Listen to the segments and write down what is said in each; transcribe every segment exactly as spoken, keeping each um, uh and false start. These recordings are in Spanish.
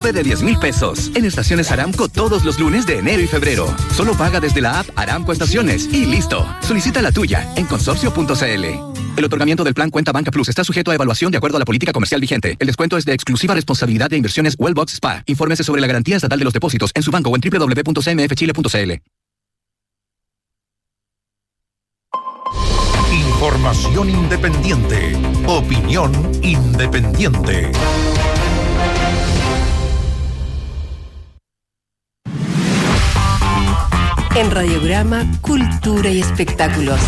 tope de diez mil pesos. En Estaciones Aramco todos los lunes de enero y febrero. Solo paga desde la app Aramco Estaciones y listo. Solicita la tuya en consorcio punto c l. El otorgamiento del plan Cuenta Banca Plus está sujeto a evaluación de acuerdo a la política comercial vigente. El descuento es de exclusiva responsabilidad de Inversiones Wellbox Spa. Infórmese sobre la garantía estatal de los depósitos en su banco o en doble u doble u doble u punto c m f chile punto c l. Información independiente. Opinión independiente. En Radiograma, Cultura y Espectáculos.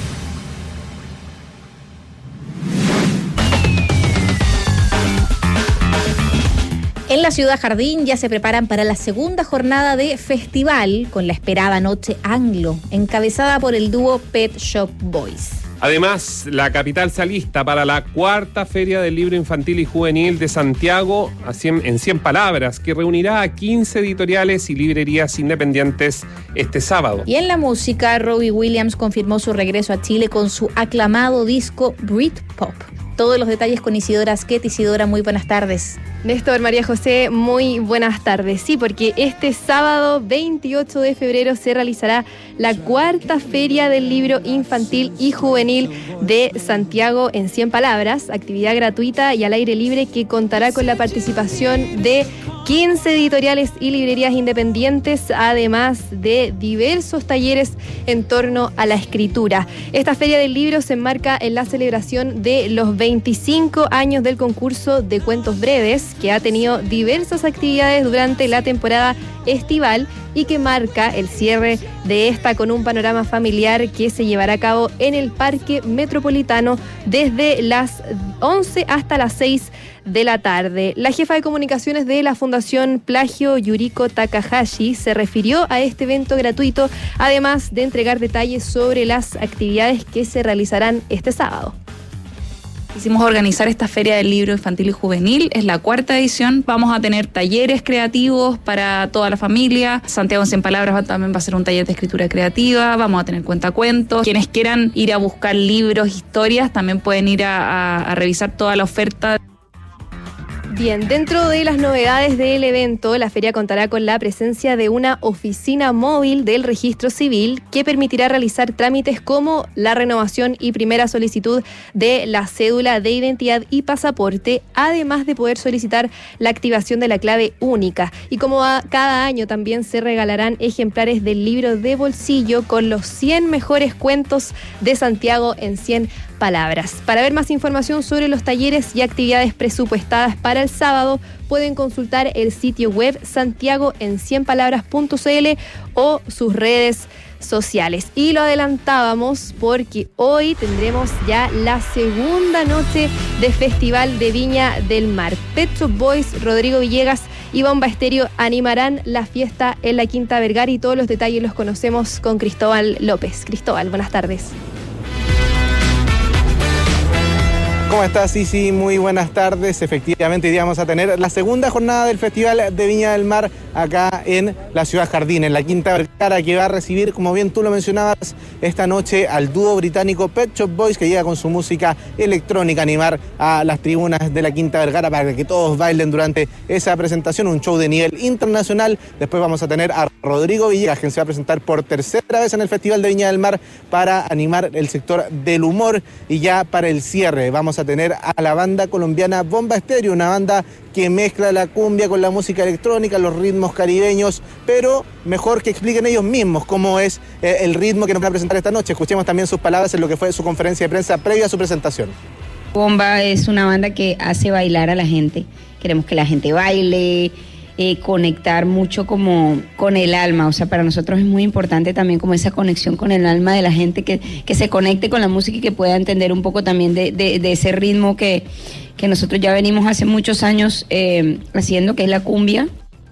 En la Ciudad Jardín ya se preparan para la segunda jornada de festival con la esperada Noche Anglo, encabezada por el dúo Pet Shop Boys. Además, la capital se alista para la cuarta Feria del Libro Infantil y Juvenil de Santiago en cien palabras, que reunirá a quince editoriales y librerías independientes este sábado. Y en la música, Robbie Williams confirmó su regreso a Chile con su aclamado disco Britpop. Todos los detalles con Isidora Asquet. Isidora, muy buenas tardes. Néstor, María José, muy buenas tardes. Sí, porque este sábado veintiocho de febrero se realizará la cuarta Feria del Libro Infantil y Juvenil de Santiago en cien palabras, actividad gratuita y al aire libre que contará con la participación de quince editoriales y librerías independientes, además de diversos talleres en torno a la escritura. Esta Feria del Libro se enmarca en la celebración de los veinticinco años del concurso de cuentos breves, que ha tenido diversas actividades durante la temporada estival y que marca el cierre de esta con un panorama familiar que se llevará a cabo en el Parque Metropolitano desde las once hasta las seis de la tarde. La jefa de comunicaciones de la Fundación Plagio, Yuriko Takahashi, se refirió a este evento gratuito, además de entregar detalles sobre las actividades que se realizarán este sábado. Quisimos organizar esta Feria del Libro Infantil y Juvenil, es la cuarta edición. Vamos a tener talleres creativos para toda la familia. Santiago en cien palabras también va a ser un taller de escritura creativa. Vamos a tener cuentacuentos. Quienes quieran ir a buscar libros, historias, también pueden ir a, a, a revisar toda la oferta. Bien, dentro de las novedades del evento, la feria contará con la presencia de una oficina móvil del registro civil que permitirá realizar trámites como la renovación y primera solicitud de la cédula de identidad y pasaporte, además de poder solicitar la activación de la clave única. Y como a cada año también se regalarán ejemplares del libro de bolsillo con los cien mejores cuentos de Santiago en cien palabras. Para ver más información sobre los talleres y actividades presupuestadas para el sábado, pueden consultar el sitio web santiago en cien palabras punto c l o sus redes sociales. Y lo adelantábamos porque hoy tendremos ya la segunda noche de Festival de Viña del Mar. Pet Shop Boys, Rodrigo Villegas y Bomba Estéreo animarán la fiesta en la Quinta Vergara y todos los detalles los conocemos con Cristóbal López. Cristóbal, buenas tardes. ¿Cómo estás, Sisi? Muy buenas tardes. Efectivamente, hoy día vamos a tener la segunda jornada del Festival de Viña del Mar acá en la Ciudad Jardín, en la Quinta Vergara, que va a recibir, como bien tú lo mencionabas, esta noche al dúo británico Pet Shop Boys, que llega con su música electrónica a animar a las tribunas de la Quinta Vergara para que todos bailen durante esa presentación, un show de nivel internacional. Después vamos a tener a Rodrigo Villegas, quien se va a presentar por tercera vez en el Festival de Viña del Mar para animar el sector del humor. Y ya para el cierre vamos a tener a la banda colombiana Bomba Estéreo, una banda que mezcla la cumbia con la música electrónica, los ritmos caribeños, pero mejor que expliquen ellos mismos cómo es eh, el ritmo que nos van a presentar esta noche. Escuchemos también sus palabras en lo que fue su conferencia de prensa previa a su presentación. Bomba es una banda que hace bailar a la gente. Queremos que la gente baile, eh, conectar mucho como con el alma. O sea, para nosotros es muy importante también como esa conexión con el alma de la gente, que, que se conecte con la música y que pueda entender un poco también de, de, de ese ritmo que, que nosotros ya venimos hace muchos años eh, haciendo, que es la cumbia.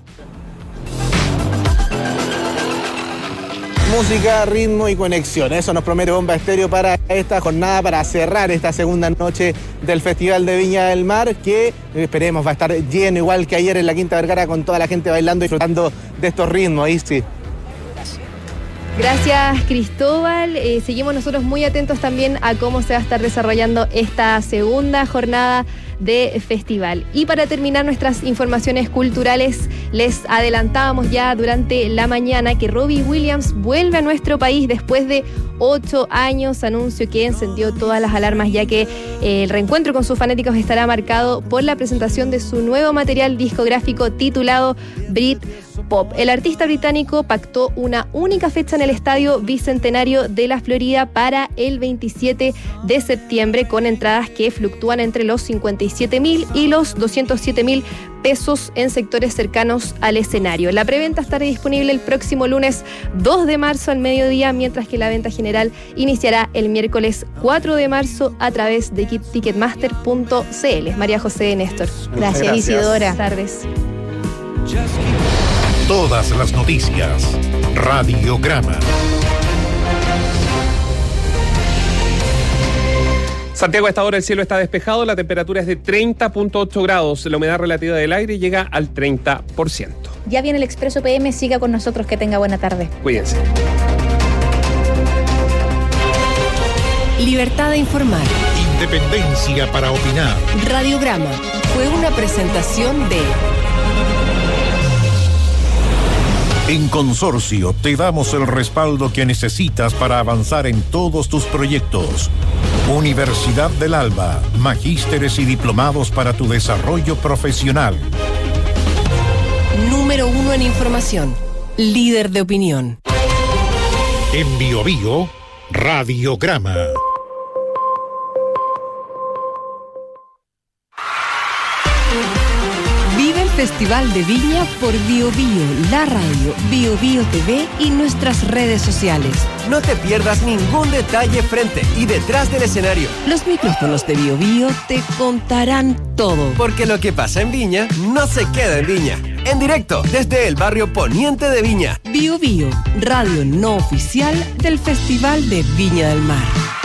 Música, ritmo y conexión. Eso nos promete Bomba Estéreo para esta jornada, para cerrar esta segunda noche del Festival de Viña del Mar, que esperemos va a estar lleno igual que ayer en la Quinta Vergara, con toda la gente bailando y disfrutando de estos ritmos. Ahí sí. Gracias, Cristóbal. Eh, seguimos nosotros muy atentos también a cómo se va a estar desarrollando esta segunda jornada de festival. Y para terminar nuestras informaciones culturales, les adelantábamos ya durante la mañana que Robbie Williams vuelve a nuestro país después de ocho años, anuncio que encendió todas las alarmas, ya que eh, el reencuentro con sus fanáticos estará marcado por la presentación de su nuevo material discográfico titulado Britpop. El artista británico pactó una única fecha en el Estadio Bicentenario de la Florida para el veintisiete de septiembre, con entradas que fluctúan entre los cincuenta y siete mil y los doscientos siete mil pesos en sectores cercanos al escenario. La preventa estará disponible el próximo lunes dos de marzo al mediodía, mientras que la venta general iniciará el miércoles cuatro de marzo a través de ticketmaster punto c l. María José Néstor. Gracias, Gracias. Isidora. Buenas tardes. Todas las noticias. Radiograma. Santiago, a esta hora el cielo está despejado, la temperatura es de treinta punto ocho grados, la humedad relativa del aire llega al treinta por ciento. Ya viene el Expreso P M, siga con nosotros, que tenga buena tarde. Cuídense. Libertad de informar. Independencia para opinar. Radiograma fue una presentación de... En Consorcio te damos el respaldo que necesitas para avanzar en todos tus proyectos. Universidad del Alba, magísteres y diplomados para tu desarrollo profesional. Número uno en información. Líder de opinión. En Bio Bio, Radiograma. Vive el Festival de Viña por Bio Bio, la radio, Bio Bio T V y nuestras redes sociales. No te pierdas ningún detalle frente y detrás del escenario, Los micrófonos de Bio Bio te contarán todo. porque lo que pasa en Viña no se queda en Viña. En directo desde el barrio poniente de Viña. Bio Bio, radio no oficial del Festival de Viña del Mar.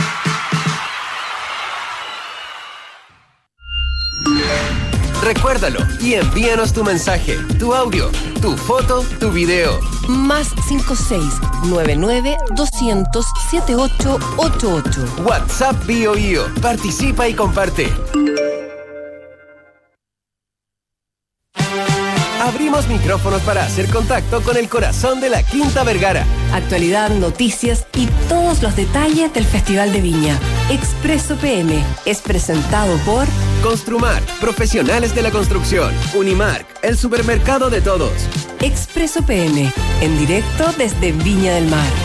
Recuérdalo y envíanos tu mensaje, tu audio, tu foto, tu video. Más cinco seis nueve nueve doscientos setenta y ocho ochenta y ocho. WhatsApp Bio Bio. Participa y comparte. Abrimos micrófonos para hacer contacto con el corazón de la Quinta Vergara. Actualidad, noticias y todos los detalles del Festival de Viña. Expreso P M es presentado por Construmar, profesionales de la construcción. Unimark, el supermercado de todos. Expreso P M, en directo desde Viña del Mar.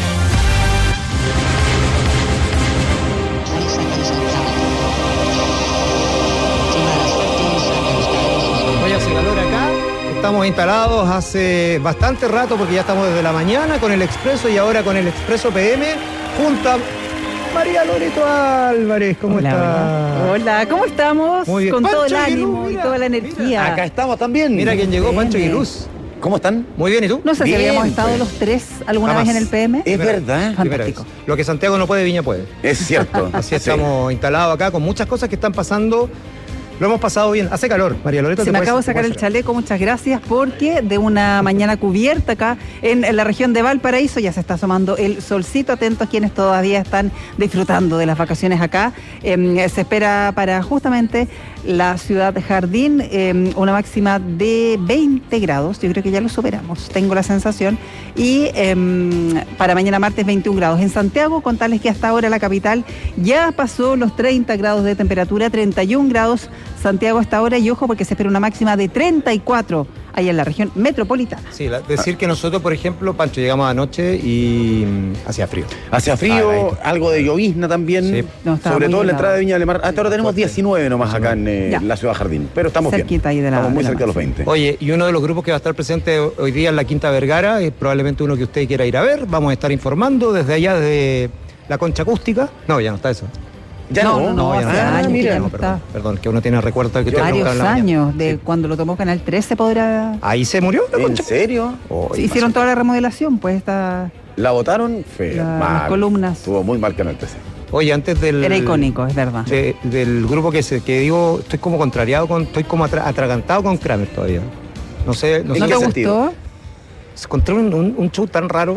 Hoy hace calor acá, estamos instalados hace bastante rato porque ya estamos desde la mañana con el Expreso y ahora con el Expreso P M junto a María Loreto Álvarez. ¿Cómo Hola, está? hola. Hola, ¿cómo estamos? Muy bien. Con todo el Pancho ánimo Aguiluz, y mira, toda la energía. mira. Acá estamos también. Mira quién llegó, P M. Pancho Aguiluz. ¿Cómo están? Muy bien, ¿y tú? No sé Bien, si habíamos estado pues. los tres alguna Jamás. vez en el P M. Es verdad. Primera vez. Fantástico. Lo que Santiago no puede, Viña puede. Es cierto. Así Sí. estamos instalados acá con muchas cosas que están pasando. Lo hemos pasado bien. Hace calor, María Loreto. Se te me puedes- acabo de te sacar el puedes sacar. chaleco, muchas gracias, porque de una mañana cubierta acá en, en la región de Valparaíso ya se está asomando el solcito. Atentos quienes todavía están disfrutando de las vacaciones acá. Eh, se espera para justamente la ciudad de Jardín eh, una máxima de veinte grados. Yo creo que ya lo superamos, tengo la sensación. Y eh, para mañana martes veintiún grados. En Santiago, contarles que hasta ahora la capital ya pasó los treinta grados de temperatura, treinta y un grados Santiago hasta ahora, y ojo porque se espera una máxima de treinta y cuatro ahí en la región metropolitana. Sí, la- decir que nosotros, por ejemplo, Pancho, llegamos anoche y mm, hacía frío. Hacía frío, Ah, algo de llovizna también. Sí. No, estaba sobre muy todo en la helado. entrada de Viña del Mar. Hasta ahora tenemos fuerte. diecinueve nomás acá en eh, Ya. la ciudad Jardín. Pero estamos Cerquita ahí bien. de la- estamos muy de la cerca de los veinte. Oye, y uno de los grupos que va a estar presente hoy día en la Quinta Vergara es probablemente uno que usted quiera ir a ver. Vamos a estar informando desde allá, desde la Concha Acústica. No, ya no está eso. Ya no. No, no, ya hace está. años que mira, ya no no, perdón, está. perdón, que uno tiene recuerdo de que usted Varios preguntaba en la mañana. años, de Sí. cuando lo tomó Canal trece podrá... Ahí se murió la ¿En Concha. serio? Oh, Sí, hicieron toda la remodelación, pues está... La votaron feo. La- mal. las columnas. Estuvo muy mal Canal trece. Oye, antes del... Era icónico, es verdad. de- del grupo que se, que digo, estoy como contrariado con, estoy como atra- atragantado con Kramer todavía. No sé, no ¿En sé ¿No qué te qué sentido? gustó? encontré un, un- un show tan raro.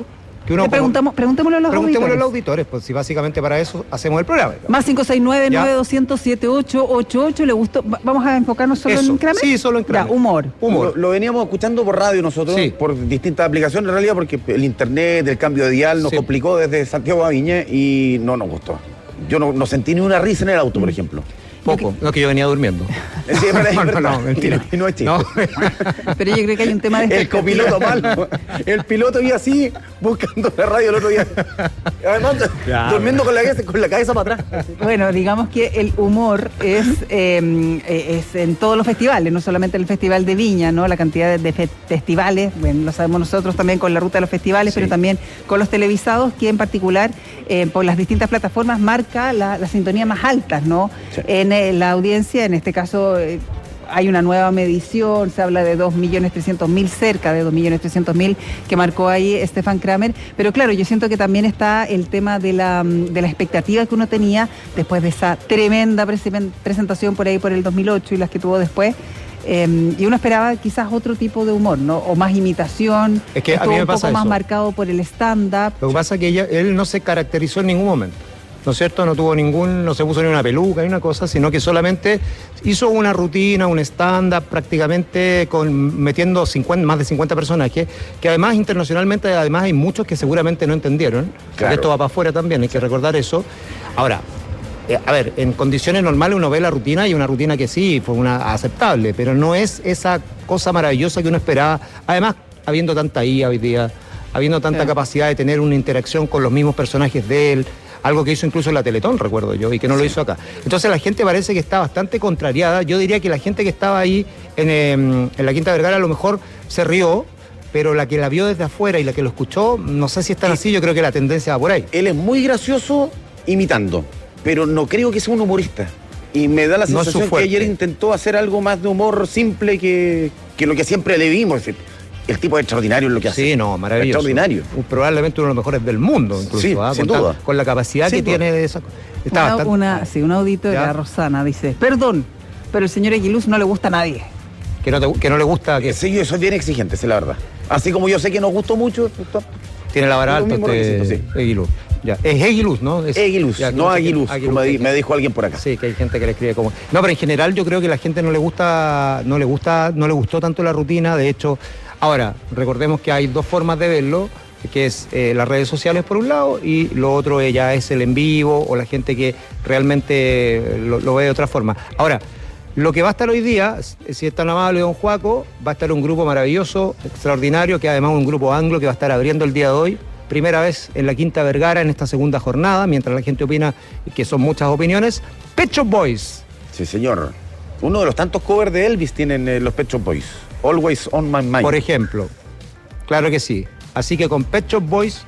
Que uno Le preguntamos, preguntémosle a los preguntémosle a los auditores. auditores, pues si básicamente para eso hacemos el programa. Más cinco seis nueve, Ya. nueve dos cero cero, siete ocho ocho ocho. ¿Le gustó? Va- ¿Vamos a enfocarnos solo Eso. en Kramer? Sí, solo en Kramer. Ya, humor. Lo, lo veníamos escuchando por radio nosotros, Sí. por distintas aplicaciones en realidad, porque el internet, el cambio de dial nos Sí. complicó desde Santiago a Viña y no nos gustó. Yo no, no sentí ni una risa en el auto, por ejemplo. Poco, no, que yo venía durmiendo. Sí, es verdad, es No, no, verdad. no, mentira. Y no es chiste. No. Pero yo creo que hay un tema de El expectativa. copiloto mal. El piloto iba así, buscando la radio el otro día. Además, Ya, durmiendo con la, cabeza, con la cabeza para atrás. Bueno, digamos que el humor es, eh, es en todos los festivales, no solamente el Festival de Viña, ¿no? La cantidad de, de fe- festivales, bueno, lo sabemos nosotros también con la ruta de los festivales, Sí. pero también con los televisados, que en particular eh, por las distintas plataformas marca la, la sintonía más altas, ¿no? Sí. En eh, la audiencia, en este caso... eh, hay una nueva medición, se habla de dos millones trescientos mil, cerca de dos millones trescientos mil que marcó ahí Stefan Kramer, pero claro, yo siento que también está el tema de la, de la expectativa que uno tenía después de esa tremenda prese- presentación por ahí por el dos mil ocho y las que tuvo después, eh, y uno esperaba quizás otro tipo de humor, ¿no? O más imitación, Es que a estuvo mí me un poco pasa más eso. marcado por el stand-up. Lo que pasa es que ella, él no se caracterizó en ningún momento, ¿no es cierto? No tuvo ningún, no se puso ni una peluca ni una cosa, sino que solamente hizo una rutina, un stand-up prácticamente con, metiendo cincuenta, más de cincuenta personajes, que además internacionalmente además hay muchos que seguramente no entendieron, porque Claro. esto va para afuera también, hay que recordar eso. Ahora, eh, a ver, en condiciones normales uno ve la rutina y una rutina que sí, fue una aceptable, pero no es esa cosa maravillosa que uno esperaba, además habiendo tanta I A hoy día, habiendo tanta Sí. capacidad de tener una interacción con los mismos personajes de él, algo que hizo incluso en la Teletón, recuerdo yo, y que no lo hizo acá. Entonces la gente parece que está bastante contrariada. Yo diría que la gente que estaba ahí en, eh, en la Quinta Vergara a lo mejor se rió, pero la que la vio desde afuera y la que lo escuchó, no sé si están así, yo creo que la tendencia va por ahí. Él es muy gracioso imitando, pero no creo que sea un humorista. Y me da la No es su sensación que fuerte. ayer intentó hacer algo más de humor simple que, que lo que siempre le vimos. Es decir, el tipo es extraordinario en lo que hace. Sí, no, maravilloso. Extraordinario. Probablemente uno de los mejores del mundo, incluso. Sí, ¿ah? sin con, duda. ta- con la capacidad Sin que duda. tiene de esa. Está Una, bastante- una, sí, una auditora, ¿Ya? Rosana, dice, perdón, pero el señor Aguiluz no le gusta a nadie. que, no te- que no le gusta, que Sí, yo soy bien exigente, es la verdad. Así como yo sé que nos gustó mucho, tiene la vara Lo alta mismo usted, requisito, sí. Aguiluz. Ya. Es Aguiluz, ¿no? Es, Aguiluz, ya, no sé qué- Aguiluz, como que- di- me dijo alguien por acá. Sí, que hay gente que le escribe como. No, pero en general yo creo que a la gente no le gusta, no le gusta, no le gustó tanto la rutina. De hecho, ahora, recordemos que hay dos formas de verlo, que es eh, las redes sociales por un lado, y lo otro eh, ya es el en vivo o la gente que realmente lo, lo ve de otra forma. Ahora, lo que va a estar hoy día, si es tan amable don Juaco, va a estar un grupo maravilloso, extraordinario, que además es un grupo anglo que va a estar abriendo el día de hoy. Primera vez en la Quinta Vergara en esta segunda jornada, mientras la gente opina que son muchas opiniones. Pet Shop Boys. Sí, señor. Uno de los tantos covers de Elvis tienen eh, los Pet Shop Boys. Always on my mind. Por ejemplo. Claro que sí. Así que con Pet Shop Boys,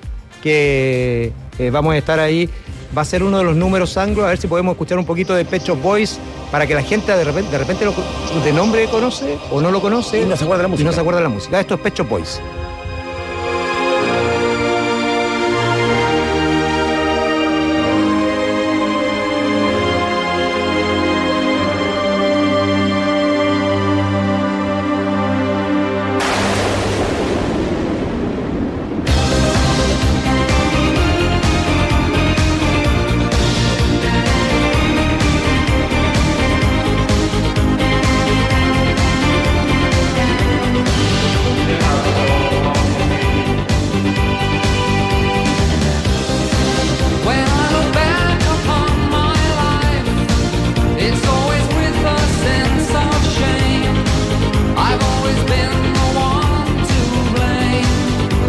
que eh, vamos a estar ahí, va a ser uno de los números anglos. A ver si podemos escuchar un poquito de Pet Shop Boys para que la gente de repente, de repente lo, de nombre conoce o no lo conoce. Y no se acuerda de la música. Y no se acuerda de la música. Esto es Pet Shop Boys. When I look back upon my life, it's always with a sense of shame. I've always been the one to blame.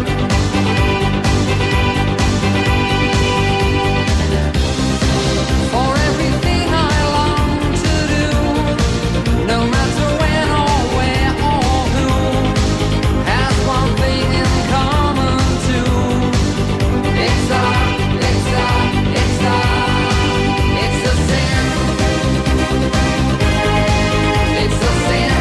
For everything I long to do, no matter when or where or who, has one thing in common too. It's a, it's a, it's a, it's a sin. It's a sin.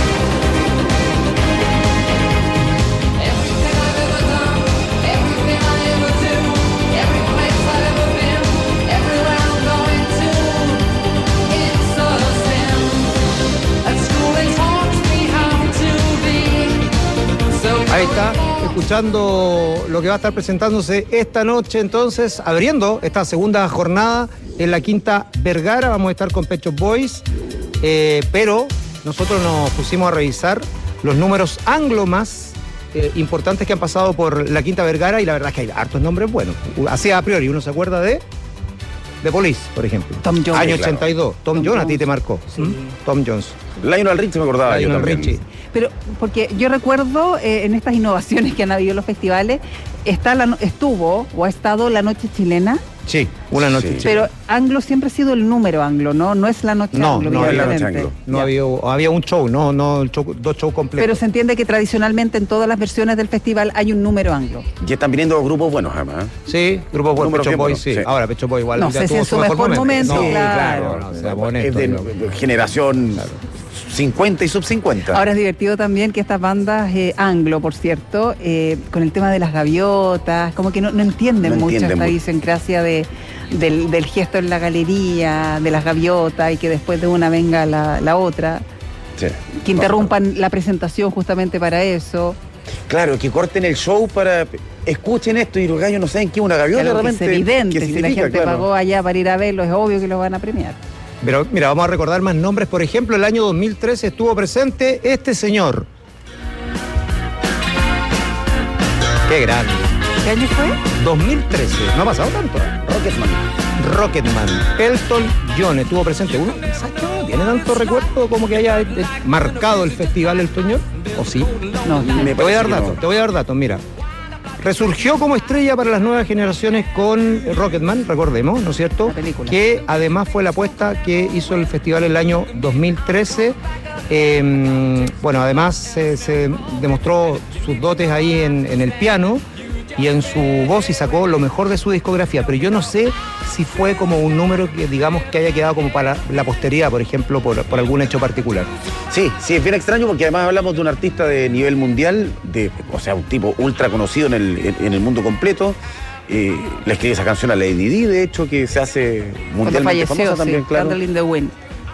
Everything I've ever done, everything I ever do, every place I've ever been, everywhere I'm going to, it's a sin. At school they taught me how to be. So Ahí está. escuchando lo que va a estar presentándose esta noche, entonces, abriendo esta segunda jornada en la Quinta Vergara. Vamos a estar con Pet Shop Boys, eh, pero nosotros nos pusimos a revisar los números anglo más eh, importantes que han pasado por la Quinta Vergara, y la verdad es que hay hartos nombres buenos. Así a priori uno se acuerda de The Police, por ejemplo. Tom Jones. Año Sí, ochenta y dos. claro. Tom, Tom Jones a ti Jones. te marcó. Sí. ¿Mm? Tom Jones. Lionel Richie me acordaba yo Lionel también. Richie. Pero porque yo recuerdo eh, en estas innovaciones que han habido en los festivales, está la no- estuvo o ha estado la noche chilena, Sí, una noche. Sí. chica. pero anglo siempre ha sido el número anglo, ¿no? No es la noche No, anglo. no había evidentemente. noche anglo. No Ya. había, había un show, no, no el show- dos shows completos. Pero se entiende que tradicionalmente en todas las versiones del festival hay un número anglo. Y están viniendo grupos buenos, además. ¿eh? Sí, Grupo Boy, Números Pecho bien Boy, buenos, sí. sí. Ahora Pecho Boy igual No ya sé si tuvo en su mejor momento, No, claro. no, seamos Es honestos, de no. generación cincuenta y sub cincuenta. Ahora es divertido también que estas bandas eh, anglo, por cierto, eh, con el tema de las gaviotas, como que no, no entienden No mucho entienden esta mucho. idiosincrasia de, del, del gesto en la galería, de las gaviotas, y que después de una venga la, la otra, Sí. que interrumpan la presentación justamente para eso. Claro, que corten el show para... Escuchen esto y los gallos no saben qué es una gaviota Claro, que es realmente. evidente, qué si la significa, gente claro. pagó allá para ir a verlo, es obvio que lo van a premiar. Pero mira, vamos a recordar más nombres. Por ejemplo, el año dos mil trece estuvo presente este señor. Qué grande. ¿Qué año fue? dos mil trece. No ha pasado tanto. Rocketman. Rocketman. Elton John estuvo presente. Uno, ¿sabes qué? No tiene tanto recuerdo como que haya eh, marcado el festival Elton John. ¿O sí? No, Me Te voy a dar parece que datos, no. te voy a dar datos, mira. Resurgió como estrella para las nuevas generaciones con Rocketman, recordemos, ¿no es cierto? La película. Que además fue la apuesta que hizo el festival el año dos mil trece. Eh, bueno, además se, se demostró sus dotes ahí en, en el piano y en su voz, y sacó lo mejor de su discografía, pero yo no sé si fue como un número que digamos que haya quedado como para la posteridad, por ejemplo, por, por algún hecho particular. Sí, sí, es bien extraño porque además hablamos de un artista de nivel mundial, de, o sea, un tipo ultra conocido en el, en, en el mundo completo. Eh, le escribe esa canción a Lady Di, de hecho, que se hace Cuando mundialmente falleció, famosa también, sí, claro. Candle in the Wind.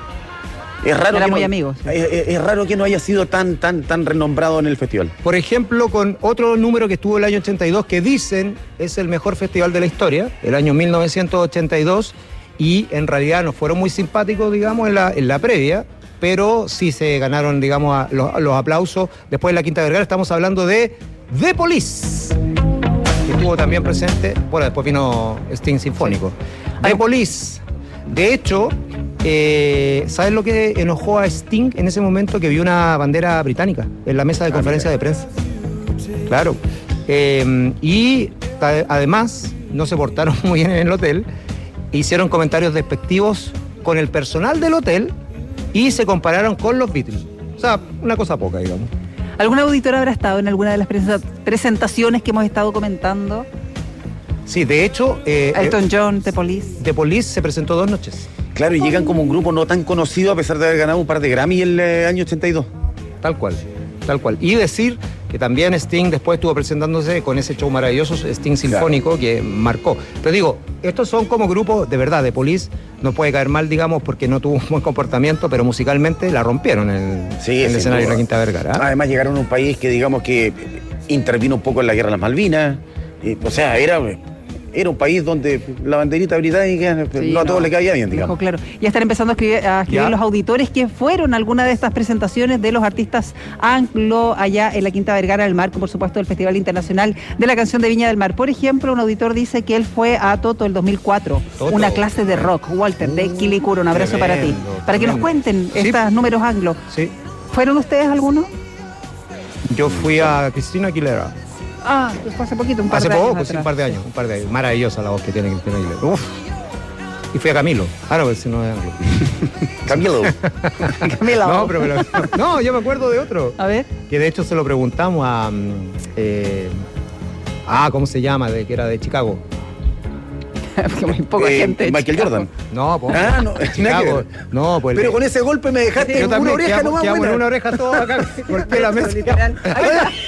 Es raro Era que muy no- amigo, sí. Es, es- es raro que no haya sido tan, tan, tan renombrado en el festival. Por ejemplo, con otro número que estuvo el año ochenta y dos, que dicen es el mejor festival de la historia, el año mil novecientos ochenta y dos, y en realidad no fueron muy simpáticos, digamos, en la, en la previa, pero sí se ganaron, digamos, a- los, los aplausos después de la Quinta Vergara. Estamos hablando de The Police, que estuvo también presente. Bueno, después vino Sting Sinfónico. The Police. De hecho, eh, ¿sabes lo que enojó a Sting en ese momento? Que vio una bandera británica en la mesa de Ah, conferencia mira. de prensa. Claro. Eh, y ta- además no se portaron muy bien en el hotel, hicieron comentarios despectivos con el personal del hotel y se compararon con los Beatles. O sea, una cosa poca, digamos. ¿Algún auditor habrá estado en alguna de las presa- presentaciones que hemos estado comentando? Sí, de hecho, eh, Elton John, The Police. The Police se presentó dos noches. Claro, y llegan como un grupo no tan conocido a pesar de haber ganado un par de Grammy el eh, año ochenta y dos. Tal cual, tal cual. Y decir que también Sting después estuvo presentándose con ese show maravilloso, Sting Sinfónico, que marcó. Pero digo, estos son como grupos, de verdad, de Police, no puede caer mal, digamos, porque no tuvo un buen comportamiento, pero musicalmente la rompieron en, Sí, en el sin escenario de duda. la Quinta Vergara. ¿ah? Además llegaron a un país que digamos que intervino un poco en la guerra de las Malvinas. Eh, o sea, era, era un país donde la banderita británica Sí, no a no, todos le caía bien, Dijo, digamos. claro. Ya están empezando a escribir, a escribir Ya. los auditores que fueron a alguna de estas presentaciones de los artistas anglo allá en la Quinta Vergara, el marco, por supuesto, del Festival Internacional de la Canción de Viña del Mar. Por ejemplo, un auditor dice que él fue a Toto el dos mil cuatro, Toto. una clase de rock. Walter, de Quilicura, un abrazo para ti. tremendo, Para que nos tremendo. cuenten Sí. estos números anglo. Sí. ¿Fueron ustedes algunos? Yo fui a Cristina Aguilera. Ah, fue hace poquito, un par Hace de años poco, sí, atrás. un par de años, un par de años. Maravillosa la voz que tiene Cristina Aguilera. Uf. Y fui a Camilo. Ah, no, pero si no es anglo. Camilo. Camilo. No, pero, pero- no, yo me acuerdo de otro. A ver. Que de hecho se lo preguntamos a. mm, eh, ah, ¿cómo se llama? De, que era de Chicago. Que muy poca Eh, gente. de Michael Chicago. Jordan. No, pues. Ah, no, nada que Chicago. ver. No, pues. Pero el- con ese golpe me dejaste yo una también oreja quedamos- nomás quedamos buena. en una oreja todos acá. Golpeé la mesa. Literal. Ahí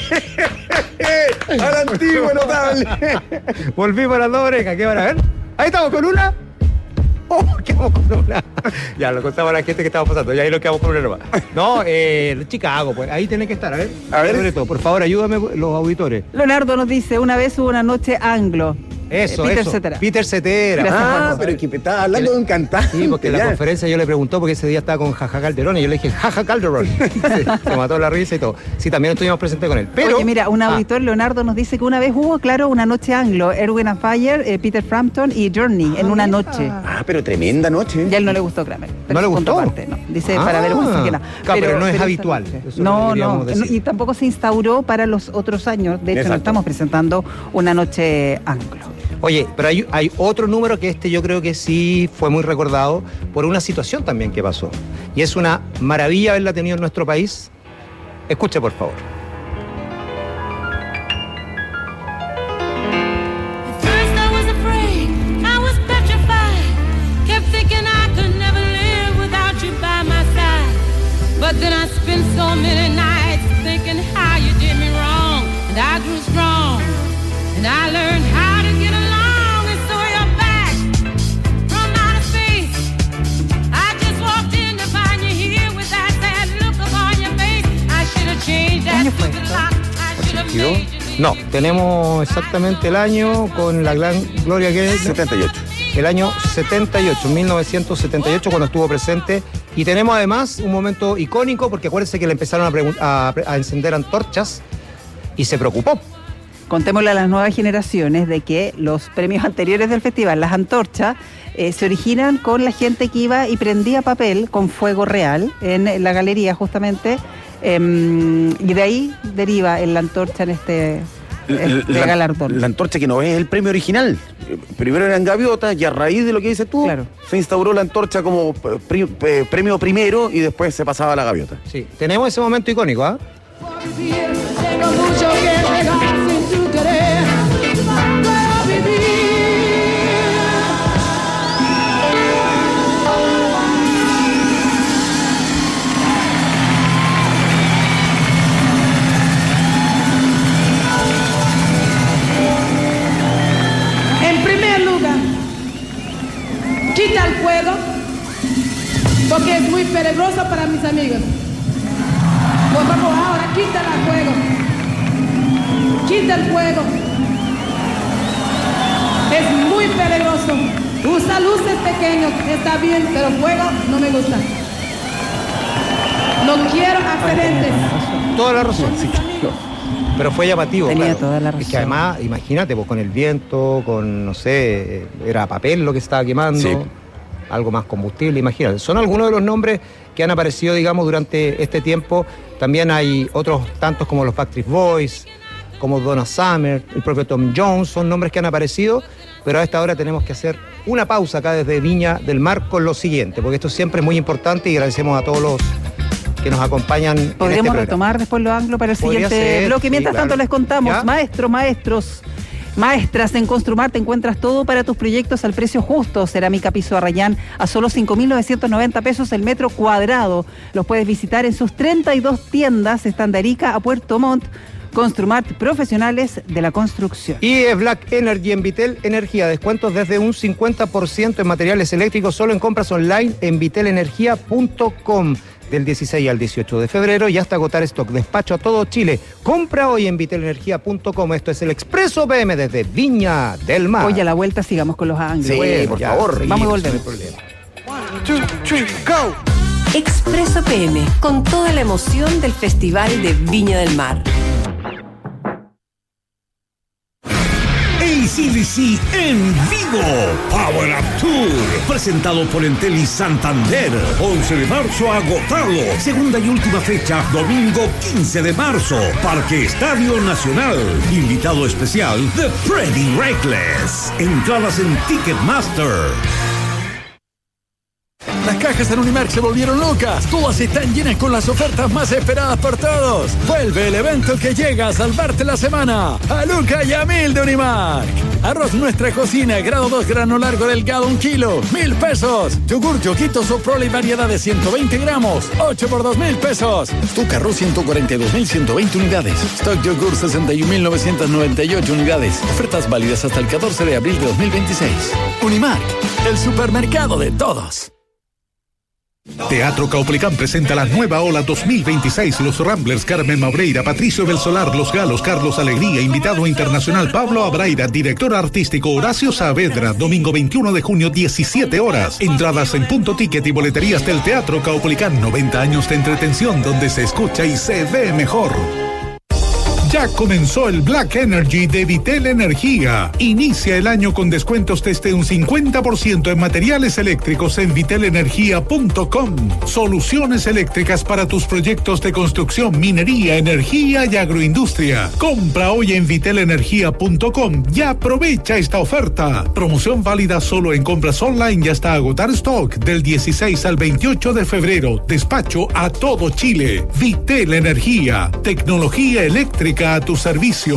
está. A la antigua notable. Volví para las dos orejas. ¿Qué van a ver? Ahí estamos con una. Oh, quedamos con una. Ya, lo contamos a la gente que estaba pasando. Ya ahí lo quedamos con una nomás. No, eh, Chicago, pues ahí tiene que estar. A ver, A ver. sobre todo, por favor, ayúdame los auditores. Leonardo nos dice, una vez hubo una noche anglo. Eso, Eh, Peter eso. Cetera. Peter Cetera. Gracias, Ah, Juanjo. Pero es que estaba hablando de un cantante. Sí, porque en la ya. conferencia yo le preguntó porque ese día estaba con Jaja Calderón y yo le dije, Jaja Calderón. Sí, se mató la risa y todo. Sí, también estuvimos presentes con él. Pero, Oye, mira, un Ah, auditor, Leonardo, nos dice que una vez hubo, claro, una noche anglo, Erwin and Fire, eh, Peter Frampton y Journey, en una noche. Ah, pero tremenda noche. Y a él no le gustó Kramer. ¿No le su gustó? contraparte, no. Dice, Ah, para vergüenza ajena. claro, pero no es esa habitual, noche. eso es lo que No, queríamos no. decir. Y tampoco se instauró para los otros años. De hecho, no Exacto. estamos presentando una noche anglo. Oye, pero hay, hay otro número que este yo creo que sí fue muy recordado por una situación también que pasó. Y es una maravilla haberla tenido en nuestro país. Escuche, por favor. First I was afraid, I was petrified. Kept thinking I could never live without you by my side. But then I spent so many nights thinking how you did me wrong. And I grew strong. And I learned how to get along. And so you're back from outer space. I just walked in to find you here with that sad look upon your face. I should have changed that stupid lock. I should have made you leave. No, tenemos exactamente el año con la gran Gloria Gaynor. setenta y ocho. El año setenta y ocho, mil novecientos setenta y ocho, cuando estuvo presente. Y tenemos además un momento icónico, porque acuérdense que le empezaron a, pregun- a, a encender antorchas y se preocupó. Contémosle a las nuevas generaciones de que los premios anteriores del festival, las antorchas, eh, se originan con la gente que iba y prendía papel con fuego real en la galería justamente, eh, y de ahí deriva en la antorcha en este, este la, galardón. la antorcha que no es el premio original. Primero eran gaviotas y a raíz de lo que dices tú, Claro. se instauró la antorcha como pri- eh, premio primero y después se pasaba a la gaviota. Sí, tenemos ese momento icónico, ¿ah? Tengo mucho que dejar sin tu querer. Puedo vivir. En primer lugar, quita el fuego porque es muy peligroso para mis amigos. Por favor, ahora quita el fuego. Quita el fuego. Es muy peligroso. Usa luces pequeñas, está bien, pero fuego no me gusta. No quiero accidentes. Toda la razón. Sí. Pero fue llamativo. Tenía claro. toda la Es que razón. además, imagínate, pues con el viento, con, no sé, era papel lo que estaba quemando, Sí. algo más combustible, imagínate. Son algunos de los nombres que han aparecido, digamos, durante este tiempo. También hay otros tantos como los Backstreet Boys, como Donna Summer, el propio Tom Jones, son nombres que han aparecido, pero a esta hora tenemos que hacer una pausa acá desde Viña del Mar con lo siguiente, porque esto siempre es muy importante y agradecemos a todos los que nos acompañan. en este Podríamos programa. retomar después lo anglo para el Podría siguiente ser, bloque. sí, Mientras claro. tanto les contamos, ¿Ya? maestros, maestros, maestras, en Construmar te encuentras todo para tus proyectos al precio justo. Cerámica piso Arrayán a solo cinco mil novecientos noventa pesos el metro cuadrado. Los puedes visitar en sus treinta y dos tiendas, están de Arica a Puerto Montt. Construmart, profesionales de la construcción. Y es Black Energy en Vitel Energía. Descuentos desde un cincuenta por ciento en materiales eléctricos solo en compras online en vitel energía punto com del dieciséis al dieciocho de febrero y hasta agotar stock. Despacho a todo Chile. Compra hoy en vitel energía punto com. Esto es el Expreso P M desde Viña del Mar. Oye, a la vuelta sigamos con los anglos. Sí, Bueno, por ya, favor. sí, Vamos y no volvemos. hay problema. Expreso P M, con toda la emoción del Festival de Viña del Mar. A C D C en vivo, Power Up Tour, presentado por Entel y Santander, once de marzo agotado, segunda y última fecha, domingo quince de marzo, Parque Estadio Nacional, invitado especial The Pretty Reckless, entradas en Ticketmaster. Las cajas en Unimark se volvieron locas. Todas están llenas con las ofertas más esperadas por todos. Vuelve el evento que llega a salvarte la semana. A Luca y a Mil de Unimark. Arroz Nuestra Cocina, grado dos, grano largo delgado, un kilo, mil pesos. Yogur Yoquito Soprole y variedad de ciento veinte gramos, ocho por dos mil pesos. Stock Arroz ciento cuarenta y dos mil ciento veinte unidades. Stock Yogur sesenta y un mil novecientos noventa y ocho unidades. Ofertas válidas hasta el catorce de abril de dos mil veintiséis. Unimark, el supermercado de todos. Teatro Caupolicán presenta la nueva ola dos mil veintiséis. Los Ramblers, Carmen Maureira, Patricio del Solar, Los Galos, Carlos Alegría, invitado internacional Pablo Abraira, director artístico Horacio Saavedra, domingo veintiuno de junio, diecisiete horas. Entradas en Punto Ticket y boleterías del Teatro Caupolicán. noventa años de entretención donde se escucha y se ve mejor. Ya comenzó el Black Energy de Vitel Energía. Inicia el año con descuentos desde un cincuenta por ciento en materiales eléctricos en vitel energía punto com. Soluciones eléctricas para tus proyectos de construcción, minería, energía y agroindustria. Compra hoy en vitel energía punto com y aprovecha esta oferta. Promoción válida solo en compras online y hasta agotar stock del dieciséis al veintiocho de febrero. Despacho a todo Chile. Vitel Energía. Tecnología eléctrica a tu servicio.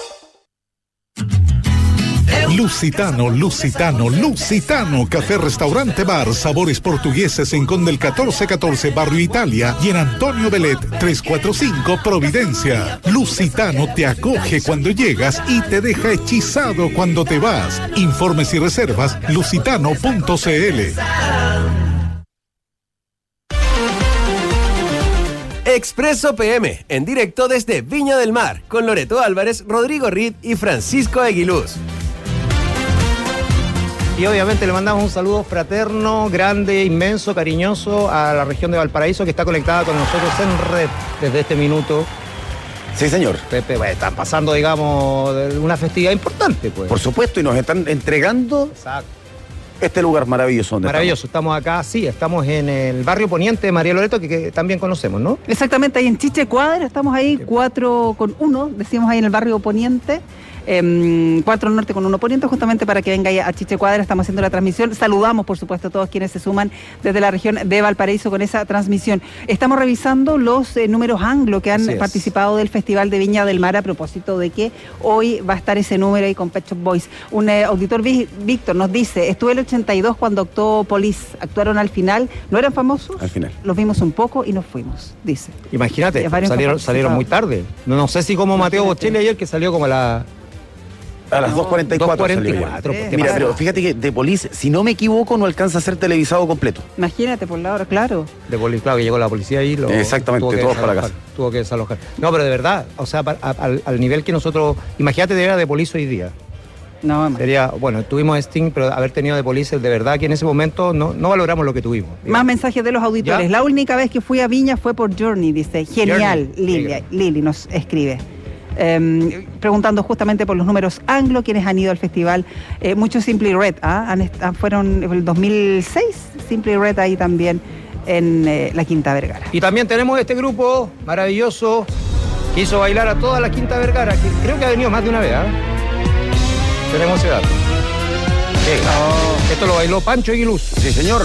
Lusitano, Lusitano, Lusitano, café, restaurante, bar, sabores portugueses en Conde el catorce catorce, Barrio Italia, y en Antonio Belet, trescientos cuarenta y cinco, Providencia. Lusitano te acoge cuando llegas y te deja hechizado cuando te vas. Informes y reservas, lusitano punto cl. Expreso P M, en directo desde Viña del Mar, con Loreto Álvarez, Rodrigo Reed y Francisco Aguiluz. Y obviamente le mandamos un saludo fraterno, grande, inmenso, cariñoso a la región de Valparaíso, que está conectada con nosotros en red desde este minuto. Sí, señor. Pepe, bueno, están pasando, digamos, una festividad importante, pues. Por supuesto, y nos están entregando Exacto. este lugar maravilloso. Donde Maravilloso, estamos. estamos acá, sí, estamos en el barrio Poniente de María Loreto, que, que también conocemos, ¿no? Exactamente, ahí en Chiche Cuadra, estamos ahí cuatro con uno, decimos ahí en el barrio Poniente. Eh, cuatro Norte con uno Poniente, justamente para que venga a Chiche Cuadra. Estamos haciendo la transmisión. Saludamos, por supuesto, a todos quienes se suman desde la región de Valparaíso con esa transmisión. Estamos revisando los eh, números anglo que han participado del Festival de Viña del Mar, a propósito de que hoy va a estar ese número ahí con Pet Shop Boys. Un eh, auditor, Víctor, nos dice: estuve el ochenta y dos cuando actuó Police. Actuaron al final. ¿No eran famosos? Al final. Los vimos un poco y nos fuimos, dice. Imagínate, salieron, salieron muy tarde. No, no sé si como Mateo Bocelli ayer, que salió como a la... A las no, dos cuarenta y cuatro. Eh, Mira, pero fíjate que The Police, si no me equivoco, no alcanza a ser televisado completo. Imagínate, por la hora, claro. The Police, claro, que llegó la policía ahí. Lo, Exactamente, todos para la casa. Tuvo que desalojar. No, pero de verdad, o sea, a, a, al, al nivel que nosotros... Imagínate de ver a The Police hoy día. No, mamá. Sería, bueno, tuvimos Sting, pero haber tenido The Police, de verdad que en ese momento no, no valoramos lo que tuvimos. Digamos. Más mensajes de los auditores. ¿Ya? La única vez que fui a Viña fue por Journey, dice. Genial, Lili, Lili nos escribe. Eh, preguntando justamente por los números anglo, quienes han ido al festival. Eh, muchos Simply Red, ¿ah? han, fueron el dos mil seis, Simply Red ahí también en eh, la Quinta Vergara. Y también tenemos este grupo maravilloso que hizo bailar a toda la Quinta Vergara, que creo que ha venido más de una vez. ¿eh? Tenemos ese dato. Oh. Esto lo bailó Pancho Aguiluz. Sí, señor.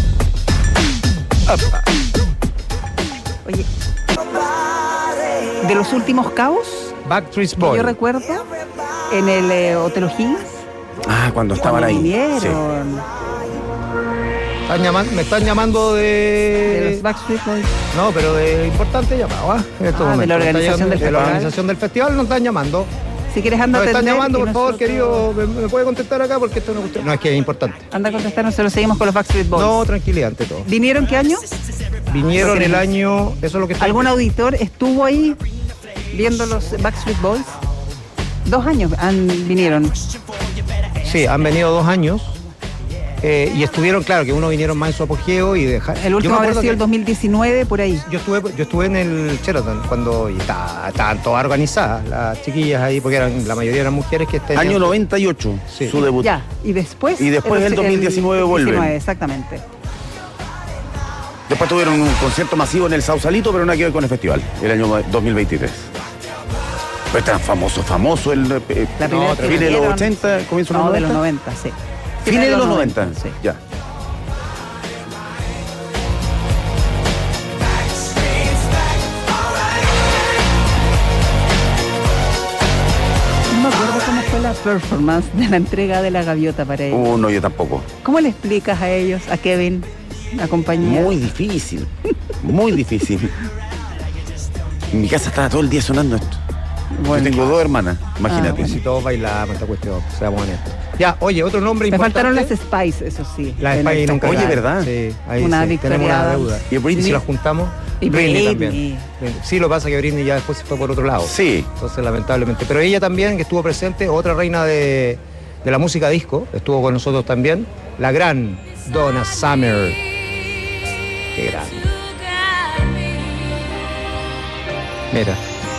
Oye, de los últimos cabos, Backstreet Boys. Yo recuerdo en el eh, Hotel O'Higgins. Ah, cuando estaban ahí. Vinieron. Sí. Están llamando, me están llamando de... De los Backstreet Boys. No, pero de importante llamado, ¿ah? En estos ah, momentos. De la organización del de festival. la organización del festival nos están llamando. Si quieres anda nos a están llamando, por nosotros... favor, querido, ¿me, ¿me puede contestar acá? Porque esto no es cuestión. No, es que es importante. Anda a contestar, nosotros seguimos con los Backstreet Boys. No, tranquilidad ante todo. ¿Vinieron qué año? Vinieron el año... Eso es lo que está ¿Algún auditor estuvo ahí viendo los Backstreet Boys? Dos años han, vinieron. Sí, han venido dos años. Eh, y estuvieron, claro, que uno vinieron más en su apogeo y dejaron. El último habrá sido el dos mil diecinueve, por ahí. Yo estuve, yo estuve en el Sheraton cuando y está, estaban todas organizadas, las chiquillas ahí, porque eran, la mayoría eran mujeres que tenían... Año noventa y ocho, sí. Su debut. Ya, y después... Y después el, el dos mil diecinueve vuelven. Exactamente. Después tuvieron un concierto masivo en el Sausalito, pero nada que ver con el festival, el año dos mil veintitrés. Pero es tan famoso, famoso el... Eh, la primera no, fines de los ochenta, comienzo no, de los noventa, sí. Fines de los noventa, sí. Ya. performance de la entrega de la gaviota para ellos. Uh, no, yo tampoco. ¿Cómo le explicas a ellos, a Kevin, a compañía? Muy difícil, muy difícil. En mi casa estaba todo el día sonando esto. Bueno. Yo tengo dos hermanas, imagínate. Ah, si todos bailamos esta cuestión, seamos honestos. Ya, oye, otro nombre Me importante. faltaron las Spice, eso sí. Las En Spice el- nunca. Oye, ganan. ¿verdad? Sí, ahí Una sí, Victoria tenemos una Adams. deuda. ¿Y Britney? si la juntamos? Y Britney Britney. también. Sí, lo que pasa es que Britney ya después se fue por otro lado. Sí. Entonces, lamentablemente. Pero ella también, que estuvo presente, otra reina de, de la música disco, estuvo con nosotros también, la gran Donna Summer. Qué grande. Mira.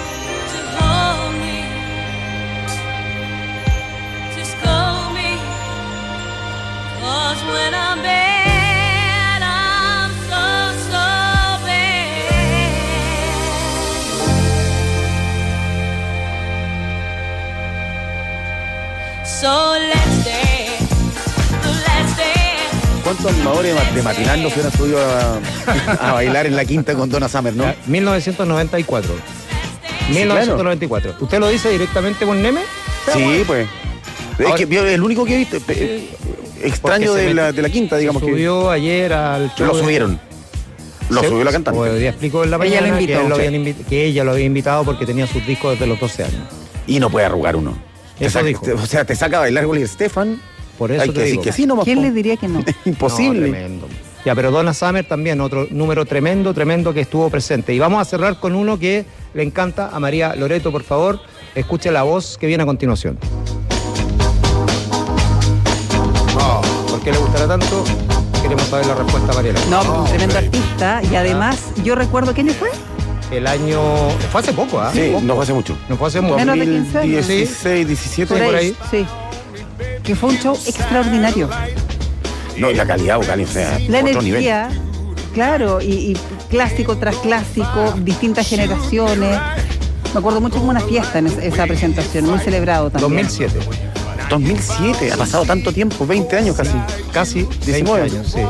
So let's dance, let's dance. ¿Cuántos animadores de ma- de matinal no se hubieran subido a, a bailar en la quinta con Donna Summer, no? mil novecientos noventa y cuatro. mil novecientos noventa y cuatro. ¿Usted lo dice directamente con Neme? Sí, pues. Es Ahora- que vio- el único que he visto eh, extraño Porque se de la, metió- de la quinta, digamos se que. subió ayer al show. Lo de- subieron. Lo Se- subió la cantante. Hoy día explicó en la Ella mañana lo invitó. que, él lo Sí. habían invi- que ella lo había invitado porque tenía sus discos desde los doce años. Y no puede arrugar uno. Te Eso saca- dijo. te- o sea, te saca a bailar Gloria Estefan. Por eso Hay te que decir digo. que sí, nomás. ¿Quién po. le diría que no? Imposible. No, tremendo. Ya, pero Donna Summer también, otro número tremendo, tremendo que estuvo presente. Y vamos a cerrar con uno que le encanta a María Loreto, por favor. Escuche la voz que viene a continuación. Oh, ¿por qué le gustará tanto? Queremos saber la respuesta a María Loreto. No, un tremendo artista. Y además, yo recuerdo, ¿quién fue? El año... Fue hace poco, ¿ah? Sí, Poco. no fue hace mucho. No fue hace mucho. Menos de quince años. dieciséis, diecisiete, por ahí. Sí. Que fue un show extraordinario. No, y la calidad vocal, o sea, La otro nivel. energía, claro, y, y clásico tras clásico, distintas generaciones. Me acuerdo mucho como una fiesta en es- esa presentación, muy celebrado dos también. mil siete. dos mil siete, ha pasado tanto tiempo, veinte años casi. Casi diecinueve años, sí.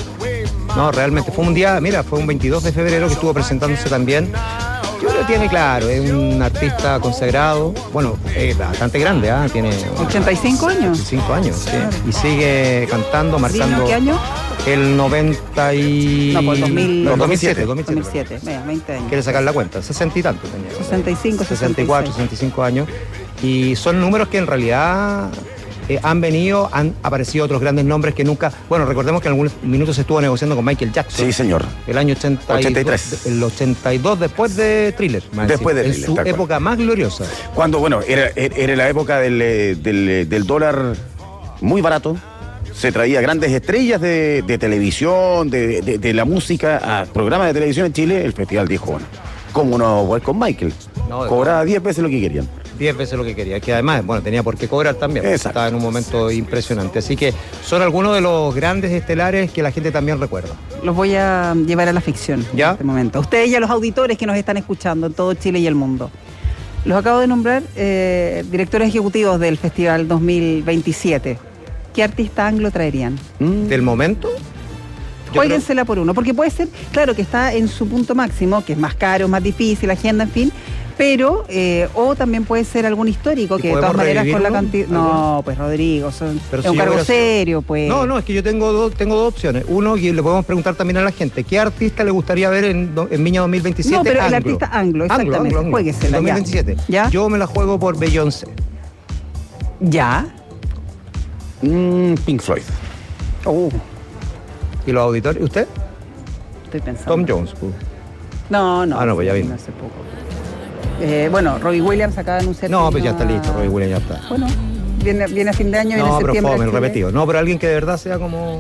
No, realmente fue un día, mira, fue un veintidós de febrero que estuvo presentándose también. Yo creo que tiene claro, es un artista consagrado, bueno, es bastante grande, ¿ah? Tiene ¿ochenta y cinco años? cinco años, sí. Y sigue cantando, marcando. ¿Qué año? El noventa y... No, pues dos mil- No, dos mil siete. dos mil siete, vea, veinte años. Quiere sacar la cuenta, sesenta y tanto tenía. sesenta y cinco, sesenta y cuatro, sesenta y cinco años. Y son números que en realidad eh, han venido, han aparecido otros grandes nombres que nunca... Bueno, recordemos que en algunos minutos se estuvo negociando con Michael Jackson. Sí, señor. El año ochenta y dos, ochenta y tres. El ochenta y dos después de Thriller. más Después de encima, Thriller, en tal su cual. época más gloriosa. Cuando, bueno, era, era la época del, eh, del, eh, del dólar muy barato. Se traía grandes estrellas de, de televisión, de, de- de la música a programas de televisión en Chile. El festival dijo, bueno, ¿cómo no jugar con Michael? No, de Cobraba diez veces lo que querían. Diez veces lo que quería, que además, bueno, tenía por qué cobrar también. Exacto. Estaba en un momento impresionante. Así que son algunos de los grandes estelares que la gente también recuerda. Los voy a llevar a la ficción ¿Ya? en este momento. Ustedes y a los auditores que nos están escuchando en todo Chile y el mundo. Los acabo de nombrar eh, directores ejecutivos del Festival dos mil veintisiete. ¿Qué artista anglo traerían? ¿Del momento? Yo Juéguensela por uno, porque puede ser, claro, que está en su punto máximo, que es más caro, más difícil, agenda, en fin, pero, eh, o también puede ser algún histórico, ¿Y que de todas podemos maneras con la revivirlo? cantidad... No, pues Rodrigo, son- Pero es si un yo cargo hubiera sido- serio, pues. No, no, es que yo tengo dos, tengo dos opciones. Uno, y le podemos preguntar también a la gente, ¿qué artista le gustaría ver en, do- en Viña dos mil veintisiete? No, pero el Anglo. artista anglo, Anglo, exactamente, anglo, anglo. juéguesela, ya. dos mil veintisiete. ¿Ya? Yo me la juego por Beyoncé. ¿Ya? Mm, Pink Floyd. Oh, ¿Y los auditores? ¿Usted? estoy pensando. Tom Jones. pues. No, no. Ah, no, pues ya sí, vimos. hace poco. Eh, bueno, Robbie Williams acaba de anunciar... No, que pues ya vino está listo, a- Robbie Williams ya está. Bueno, viene, viene a fin de año, viene No, a pero septiembre. fome, a el Chile. repetido. No, pero alguien que de verdad sea como...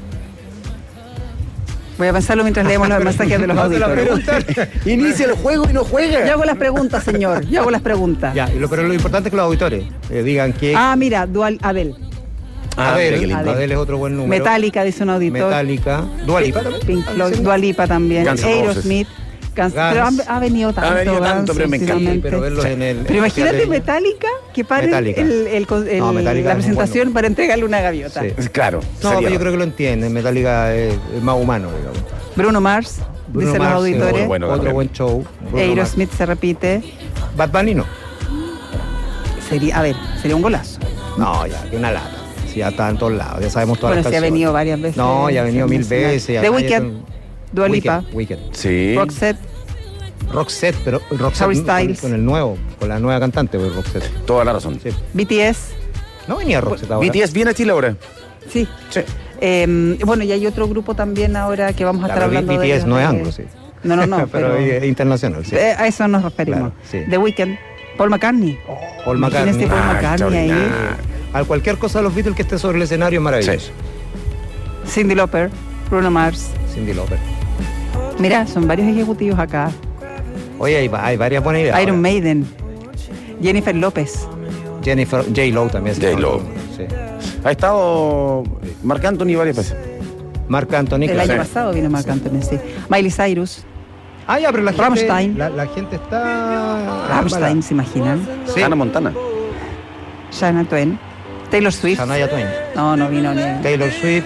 Voy a pensarlo mientras leemos los mensajes de los No te la auditores. preguntan. Inicia el juego y no juega. Yo hago las preguntas, señor. Yo hago las preguntas. Ya, y lo- pero lo importante es que los auditores eh, digan que... Ah, mira, Dual Adel. Ah, Adele, mira qué lindo. Adele es otro buen número. Metallica, dice un auditor. Metallica. Dua Lipa también. Pink Floyd, Dua Lipa también. Guns N' Roses. Aerosmith. Guns- Guns. Pero han- ha venido tanto. Ha venido tanto, Guns pero me encanta. últimamente. Pero verlos en el... Pero imagínate Adele. Metallica que pare Metallica. el, el- el- No, Metallica la es un presentación buen para entregarle una gaviota. Sí. Claro. No, sería- pero yo creo que lo entienden. Metallica es, es más humano, digamos. Bruno Mars, Bruno dicen Mars, los sí, auditores. muy bueno Otro también. buen show. Bruno Aerosmith se repite. Mars. Bad Bunny no. Sería, a ver, sería un golazo. No, ya, que una lata. Sí, ya está en todos lados, ya sabemos todas Bueno, las sí ha canciones. venido varias veces. No, ya ha venido mil nacional. veces. The además ya Weeknd, son- Dua Lipa, Weeknd, Weeknd. Sí. Roxette, Roxette, pero Roxette Harry con- Styles. Con el nuevo, con la nueva cantante, pues, Roxette. Toda la razón. Sí. B T S. No venía Roxette ahora. B T S viene a Chile ahora. Sí. Sí. Eh, bueno, y hay otro grupo también ahora que vamos a estar Claro, hablando B T S de. no es eh, anglo, sí. No, no, no. pero, pero es internacional, sí. eh, a eso nos referimos. Claro, sí. The Weeknd, Paul McCartney. Paul Imagínese McCartney. Paul Ah, McCartney ahí. extraordinario. A cualquier cosa de los Beatles que esté sobre el escenario es maravilloso. Cyndi Lauper, Bruno Mars. Cindy Lauper. Mira, son varios ejecutivos acá. Oye, hay, hay varias buenas ideas. Iron ahora. Maiden, Jennifer López. Jennifer, J-Lo también. se J-Lo. llama. Sí. Ha estado Marc Anthony varias veces. Marc Anthony. El claro. año pasado vino Marc Anthony, sí. Miley Cyrus, Ah, ya, pero la gente, Rammstein. la, la gente está... Rammstein, ¿se imaginan? Sí. Hannah Montana. Shania Twain, Taylor Swift. Shania Twain. No, no vino ni. Taylor Swift.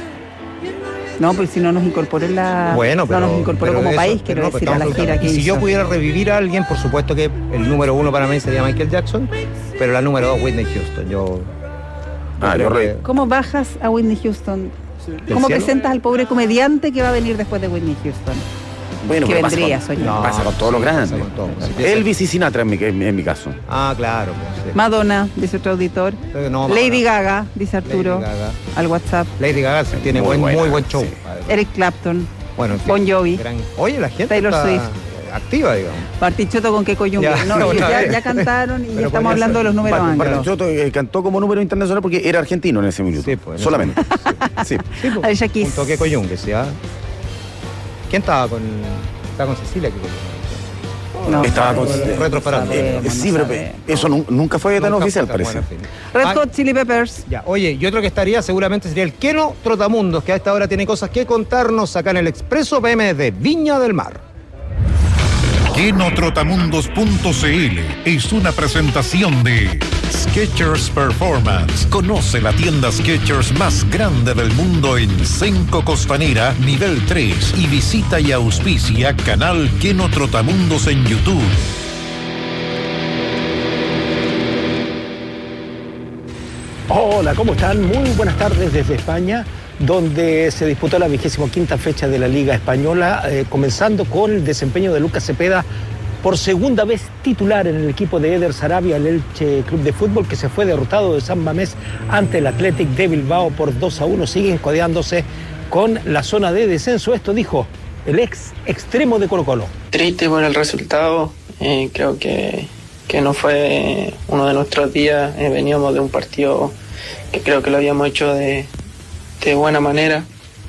No, pues si no nos incorporó en la. Bueno, pero... No nos incorporó pero como eso- país, pero quiero no, decir, pero a la estamos gira que hablando- Si hizo. yo pudiera revivir a alguien, por supuesto que el número uno para mí sería Michael Jackson, pero la número dos, Whitney Houston. Yo... Ah, yo creo re- que- ¿Cómo bajas a Whitney Houston? ¿Del ¿Cómo cielo? presentas al pobre comediante que va a venir después de Whitney Houston? Bueno, que pero pasa vendría, con- soy yo. No, Pasa con todos los sí, grandes. pasa con todo. Si empieza- Elvis y Sinatra en mi, en mi- en mi caso. Ah, claro. Pues, sí. Madonna, dice otro auditor. Pero no, Lady Madonna. Gaga, dice Arturo, Lady Gaga. al WhatsApp. Lady Gaga sí, tiene Muy buen, buena, muy buen show. sí. Eric Clapton, Bueno, en fin, Bon Jovi, gran- Oye, la gente Taylor está Swift. activa, digamos. Bartichotto con qué coyunque. Ya, No, no, ellos no, ya, eh. ya cantaron y ya Pero estamos podría hablando ser. de los números Bar- anglos. Bartichotto, eh, cantó como número internacional porque era argentino en ese minuto. Sí, pues, en Solamente. Sí. Sí, pues, Alicia Keys. un toque coyunque, ¿sí? ah? ¿Quién estaba con, estaba con Cecilia? Que- No, Estaba con- sabemos, retroparando. Eh, sabemos, sí, no pero sabemos. eso nun- nunca fue tan Nunca oficial, fue tan parece. buena, en fin. Red Ah, Hot Chili Peppers. Ya, oye, y otro que estaría seguramente sería el Keno Trotamundos, que a esta hora tiene cosas que contarnos acá en el Expreso P M de Viña del Mar. Kenotrotamundos punto c l es una presentación de Skechers Performance. Conoce la tienda Skechers más grande del mundo en Senco Costanera, nivel tres, y visita y auspicia canal Kenotrotamundos en YouTube. Hola, ¿cómo están? Muy buenas tardes desde España, donde se disputó la vigésimo quinta fecha de la Liga Española, eh, comenzando con el desempeño de Lucas Cepeda, por segunda vez titular en el equipo de Eder Sarabia, el Elche Club de Fútbol, que se fue derrotado de San Mamés ante el Athletic de Bilbao por dos a uno. Siguen codeándose con la zona de descenso. Esto dijo el ex extremo de Colo-Colo. Triste por el resultado, eh, creo que, que no fue uno de nuestros días, eh, veníamos de un partido que creo que lo habíamos hecho de, de buena manera,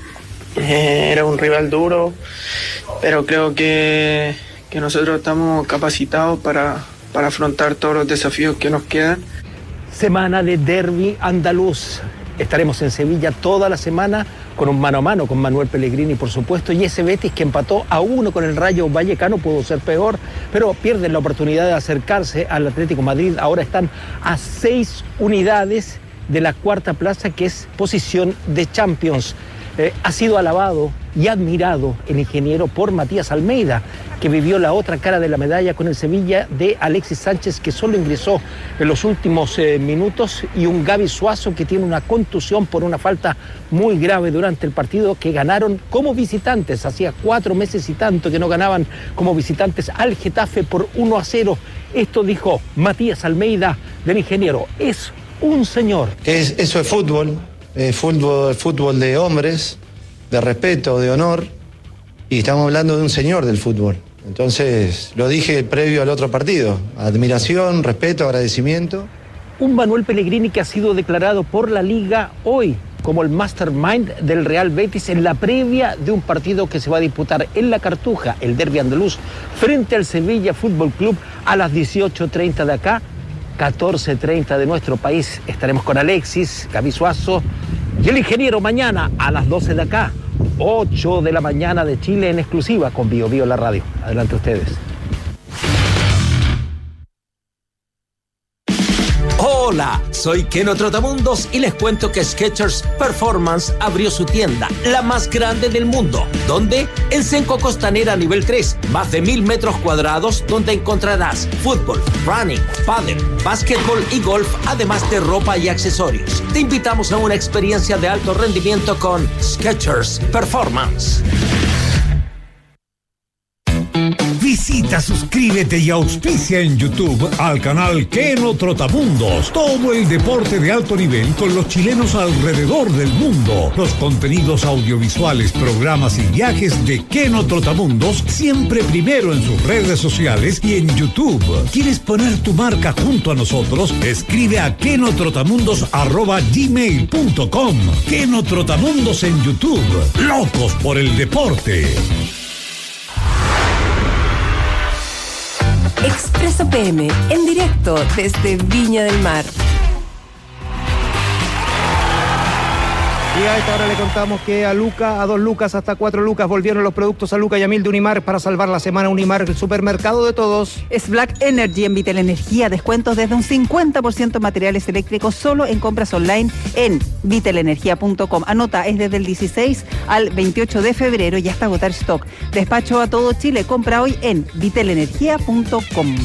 eh, era un rival duro, pero creo que, que nosotros estamos capacitados para, para afrontar todos los desafíos que nos quedan. Semana de derbi andaluz. Estaremos en Sevilla toda la semana con un mano a mano con Manuel Pellegrini, por supuesto, y ese Betis que empató a uno con el Rayo Vallecano pudo ser peor, pero pierden la oportunidad de acercarse al Atlético Madrid. Ahora están a seis unidades de la cuarta plaza, que es posición de Champions. Eh, ha sido alabado y admirado el ingeniero por Matías Almeida, que vivió la otra cara de la medalla con el Sevilla de Alexis Sánchez, que solo ingresó en los últimos eh, minutos, y un Gaby Suazo que tiene una contusión por una falta muy grave durante el partido, que ganaron como visitantes. Hacía cuatro meses y tanto que no ganaban como visitantes al Getafe por uno a cero. Esto dijo Matías Almeida del ingeniero: es un señor. Es, eso es fútbol, es fútbol, fútbol de hombres, de respeto, de honor, y estamos hablando de un señor del fútbol. Entonces, lo dije previo al otro partido: admiración, respeto, agradecimiento. Un Manuel Pellegrini que ha sido declarado por la Liga hoy como el mastermind del Real Betis en la previa de un partido que se va a disputar en La Cartuja, el derbi andaluz, frente al Sevilla Fútbol Club a las dieciocho treinta de acá, catorce treinta de nuestro país. Estaremos con Alexis, Gaby Suazo y el ingeniero mañana a las doce de acá, ocho de la mañana de Chile en exclusiva con Bio Bio la radio. Adelante ustedes. Hola, soy Keno Trotamundos y les cuento que Skechers Performance abrió su tienda, la más grande del mundo. ¿Dónde? En Senco Costanera nivel tres, más de mil metros cuadrados donde encontrarás fútbol, running, pádel, básquetbol y golf, además de ropa y accesorios. Te invitamos a una experiencia de alto rendimiento con Skechers Performance. Visita, suscríbete y auspicia en YouTube al canal Keno Trotamundos. Todo el deporte de alto nivel con los chilenos alrededor del mundo. Los contenidos audiovisuales, programas y viajes de Keno Trotamundos siempre primero en sus redes sociales y en YouTube. ¿Quieres poner tu marca junto a nosotros? Escribe a kenotrotamundos arroba gmail punto com. Keno Trotamundos en YouTube. Locos por el deporte. Expreso P M, en directo desde Viña del Mar. Y a esta hora le contamos que a Luca, a dos lucas, hasta cuatro lucas, volvieron los productos a Luca y a Mil de Unimar para salvar la semana. Unimar, el supermercado de todos. Es Black Energy en Vitel Energía. Descuentos desde un cincuenta por ciento en materiales eléctricos solo en compras online en vitel energía punto com. Anota, es desde el dieciséis al veintiocho de febrero y hasta agotar stock. Despacho a todo Chile. Compra hoy en vitel energía punto com.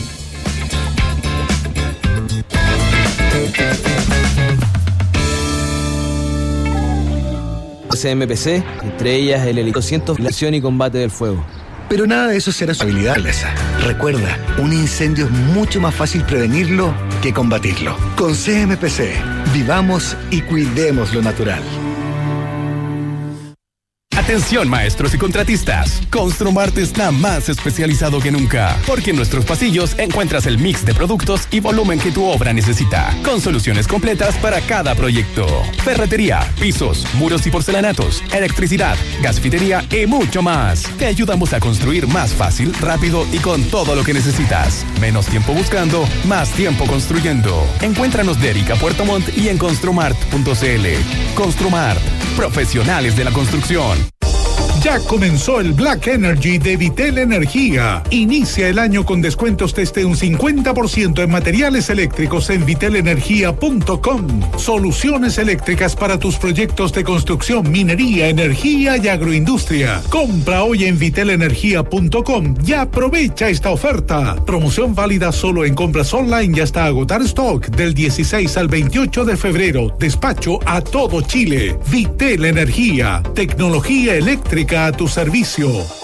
C M P C, entre ellas el helicóptero, la acción y combate del fuego. Pero nada de eso será su habilidad, Lesa. Recuerda, un incendio es mucho más fácil prevenirlo que combatirlo. Con C M P C, vivamos y cuidemos lo natural. Atención maestros y contratistas, Construmart está más especializado que nunca, porque en nuestros pasillos encuentras el mix de productos y volumen que tu obra necesita, con soluciones completas para cada proyecto. Ferretería, pisos, muros y porcelanatos, electricidad, gasfitería y mucho más. Te ayudamos a construir más fácil, rápido y con todo lo que necesitas. Menos tiempo buscando, más tiempo construyendo. Encuéntranos de Erika Puerto Montt y en construmart punto c l. Construmart, profesionales de la construcción. Ya comenzó el Black Energy de Vitel Energía. Inicia el año con descuentos desde un cincuenta por ciento en materiales eléctricos en vitel energía punto com. Soluciones eléctricas para tus proyectos de construcción, minería, energía y agroindustria. Compra hoy en vitel energía punto com y aprovecha esta oferta. Promoción válida solo en compras online y hasta agotar stock del dieciséis al veintiocho de febrero. Despacho a todo Chile. Vitel Energía. Tecnología eléctrica a tu servicio.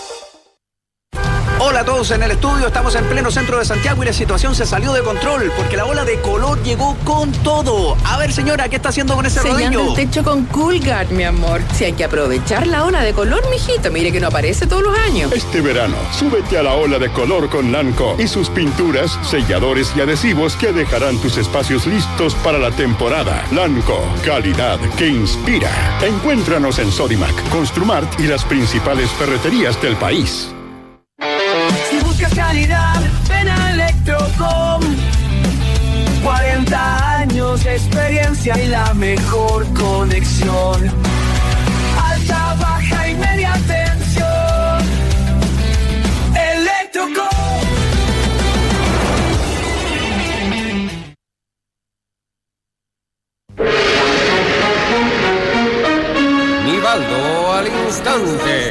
Hola a todos en el estudio, estamos en pleno centro de Santiago y la situación se salió de control porque la ola de calor llegó con todo. A ver señora, ¿qué está haciendo con ese Sellando rodillo? el techo con Coolguard, mi amor. Si hay que aprovechar la ola de color, mijito, mire que no aparece todos los años. Este verano, súbete a la ola de color con Lanco y sus pinturas, selladores y adhesivos que dejarán tus espacios listos para la temporada. Lanco, calidad que inspira. Encuéntranos en Sodimac, Construmart y las principales ferreterías del país. Si buscas calidad, ven a Electrocom. cuarenta años de experiencia y la mejor conexión. Alta, baja y media tensión. Electrocom. Nivaldo al instante.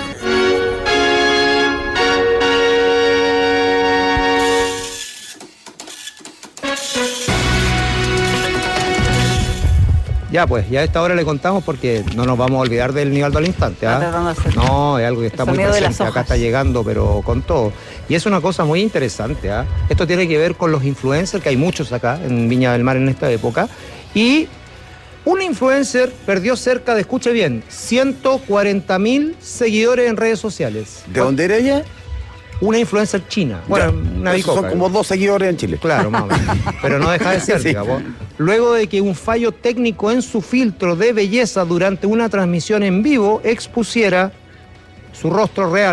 Ya pues, ya a esta hora le contamos porque no nos vamos a olvidar del Nivaldo al instante. ¿Ah? No, es algo que está El muy sonido de las presente, acá hojas. está llegando, pero con todo. Y es una cosa muy interesante. ¿Ah? Esto tiene que ver con los influencers, que hay muchos acá en Viña del Mar en esta época. Y un influencer perdió cerca de, escuche bien, ciento cuarenta mil seguidores en redes sociales. ¿De dónde era ella? Una influencer china. Bueno, Ya, una esos son bicoca. como dos seguidores en Chile. Claro, más o menos. Pero no deja de ser, Sí. digamos. Luego de que un fallo técnico en su filtro de belleza durante una transmisión en vivo expusiera su rostro real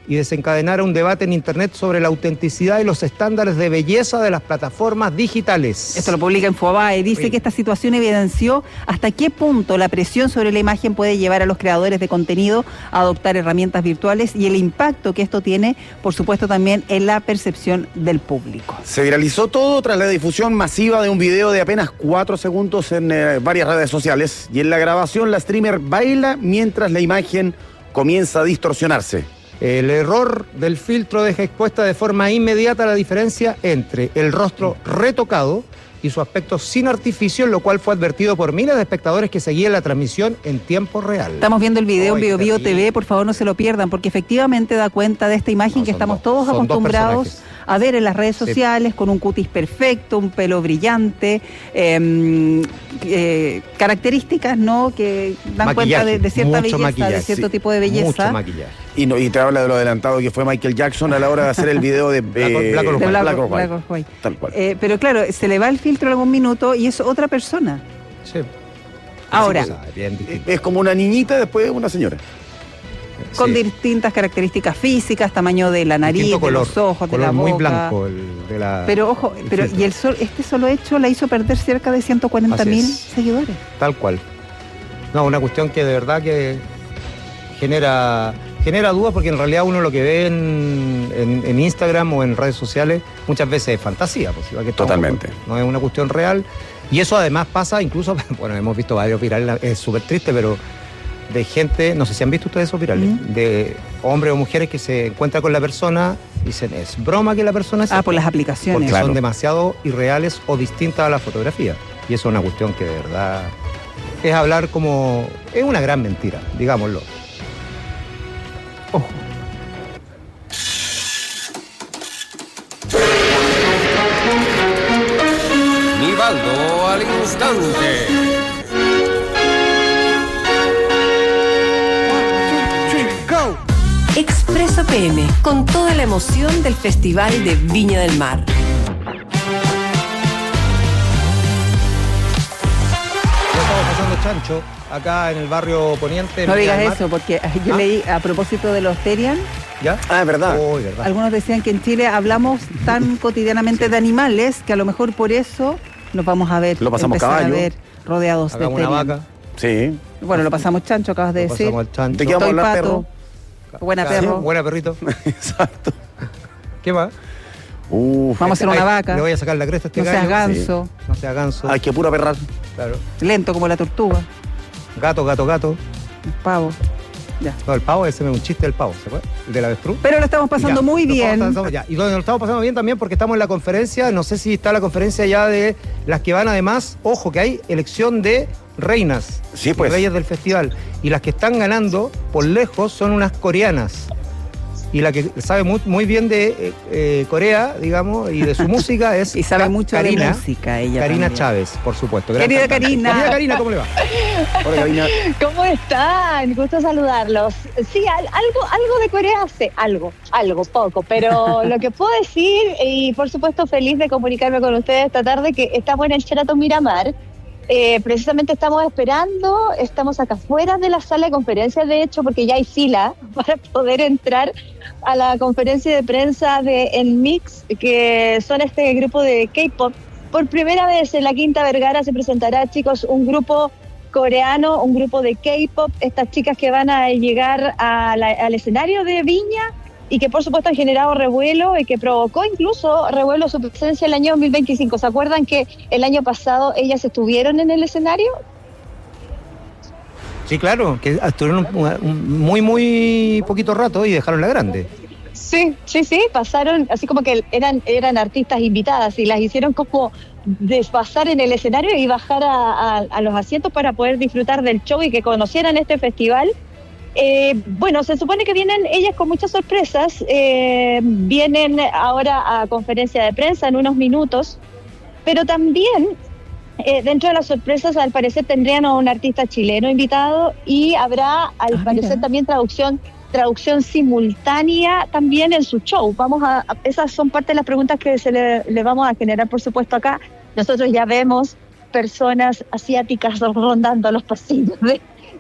y desencadenara un debate en Internet sobre la autenticidad y los estándares de belleza de las plataformas digitales. Esto lo publica Infobae. Dice Sí. que esta situación evidenció hasta qué punto la presión sobre la imagen puede llevar a los creadores de contenido a adoptar herramientas virtuales y el impacto que esto tiene, por supuesto, también en la percepción del público. Se viralizó todo tras la difusión masiva de un video de apenas cuatro segundos en eh, varias redes sociales. Y en la grabación la streamer baila mientras la imagen comienza a distorsionarse. El error del filtro deja expuesta de forma inmediata la diferencia entre el rostro retocado y su aspecto sin artificio, lo cual fue advertido por miles de espectadores que seguían la transmisión en tiempo real. Estamos viendo el video en Ay, Bio Bio terrible. T V, por favor no se lo pierdan, porque efectivamente da cuenta de esta imagen No, que son estamos dos- todos son dos acostumbrados personajes. a ver en las redes Sí. sociales, con un cutis perfecto, un pelo brillante, eh, eh, características, ¿no?, que dan Maquillaje, cuenta de, de cierta mucho belleza, maquillaje, de cierto sí. tipo de belleza. Mucho maquillaje. Y, no, y te habla de lo adelantado que fue Michael Jackson a la hora de hacer el video de Black or- eh, Black or De White. Black, Black or or- White. Black or White. Tal cual. Eh, pero claro, se le va el filtro en algún minuto y es otra persona. Sí. Ahora, Sí, pues, bien distinto. Es como una niñita, después una señora. con Sí. distintas características físicas, tamaño de la nariz, Distinto de color, los ojos, de color la boca. muy blanco el de la. Pero ojo, el pero filtro. y el sol, este solo hecho la hizo perder cerca de ciento cuarenta mil Así es. seguidores. Tal cual. No, una cuestión que de verdad que genera genera dudas, porque en realidad uno lo que ve en, en- en Instagram o en redes sociales muchas veces es fantasía. Pues, igual que todo, Totalmente. no es una cuestión real. Y eso además pasa incluso, bueno, hemos visto varios virales, es súper triste, pero de gente, no sé si han visto ustedes esos virales, Mm. de hombres o mujeres que se encuentran con la persona y dicen, es broma que la persona es Ah, esta?". por las aplicaciones. Porque Claro. son demasiado irreales o distintas a la fotografía. Y eso es una cuestión que de verdad es hablar como... es una gran mentira, digámoslo. Ojo. Nivaldo al instante. Expreso P M, con toda la emoción del Festival de Viña del Mar. Ya estamos pasando chancho acá en el barrio Poniente. en No Viña del digas Mar. eso, porque yo ¿Ah? leí a propósito de los Terian, ¿Ya? Ah, es verdad. Oh, verdad. algunos decían que en Chile hablamos tan cotidianamente de animales que a lo mejor por eso nos vamos a ver, Lo pasamos empezar caballo. a ver rodeados Hagamos de una Terian. vaca, Sí. Bueno, lo pasamos chancho, acabas de lo decir. pasamos al chancho. ¿De qué vamos a Estoy hablar, pato. perro? Buena Claro, perro. Buena perrito. Exacto. ¿Qué más? Uf, Vamos a hacer una Ay, vaca. Le voy a sacar la cresta a este No seas gallo. ganso. No sea ganso. hay que pura perrar. Claro. Lento como la tortuga. Gato, gato, gato. El pavo. Ya. No, el pavo, ese es un chiste del pavo, ¿se acuerda? El del avestruz. Pero lo estamos pasando Ya, muy lo bien. estamos pasando- ya. Y lo, lo estamos pasando bien también porque estamos en la conferencia, no sé si está la conferencia ya de las que van además, ojo, que hay elección de reinas, Sí, y pues. reyes del festival. Y las que están ganando por lejos son unas coreanas. Y la que sabe muy, muy bien de eh, eh, Corea, digamos, y de su música es Y sabe Ka- mucho Karina, de música ella Karina también. Chávez, por supuesto. gran Querida cantante. Karina. Querida Karina, ¿cómo le va? Hola, Karina. ¿Cómo están? Gusto saludarlos. Sí, al- algo, algo de Corea sé, algo, algo, poco, pero lo que puedo decir, y por supuesto feliz de comunicarme con ustedes esta tarde, que estamos en el Sheraton Miramar. Eh, precisamente estamos esperando, estamos acá afuera de la sala de conferencias, de hecho, porque ya hay fila para poder entrar a la conferencia de prensa de En Mix, que son este grupo de K-pop. Por primera vez en la Quinta Vergara se presentará, chicos, un grupo coreano, un grupo de K-pop, estas chicas que van a llegar a la- al escenario de Viña y que por supuesto han generado revuelo y que provocó incluso revuelo su presencia el año dos mil veinticinco. ¿Se acuerdan que el año pasado ellas estuvieron en el escenario? Sí, claro, que estuvieron un- un- muy, muy poquito rato y dejaron la grande. Sí, sí, sí, pasaron, así como que eran, eran artistas invitadas y las hicieron como desfasar en el escenario y bajar a, a- a los asientos para poder disfrutar del show y que conocieran este festival. Eh, bueno, se supone que vienen ellas con muchas sorpresas, eh, vienen ahora a conferencia de prensa en unos minutos, pero también eh, dentro de las sorpresas al parecer tendrían a un artista chileno invitado y habrá al Ah, parecer mira. también traducción traducción simultánea también en su show. Vamos a, a- esas son parte de las preguntas que se le, le vamos a generar, por supuesto, acá. Nosotros ya vemos personas asiáticas rondando los pasillos de,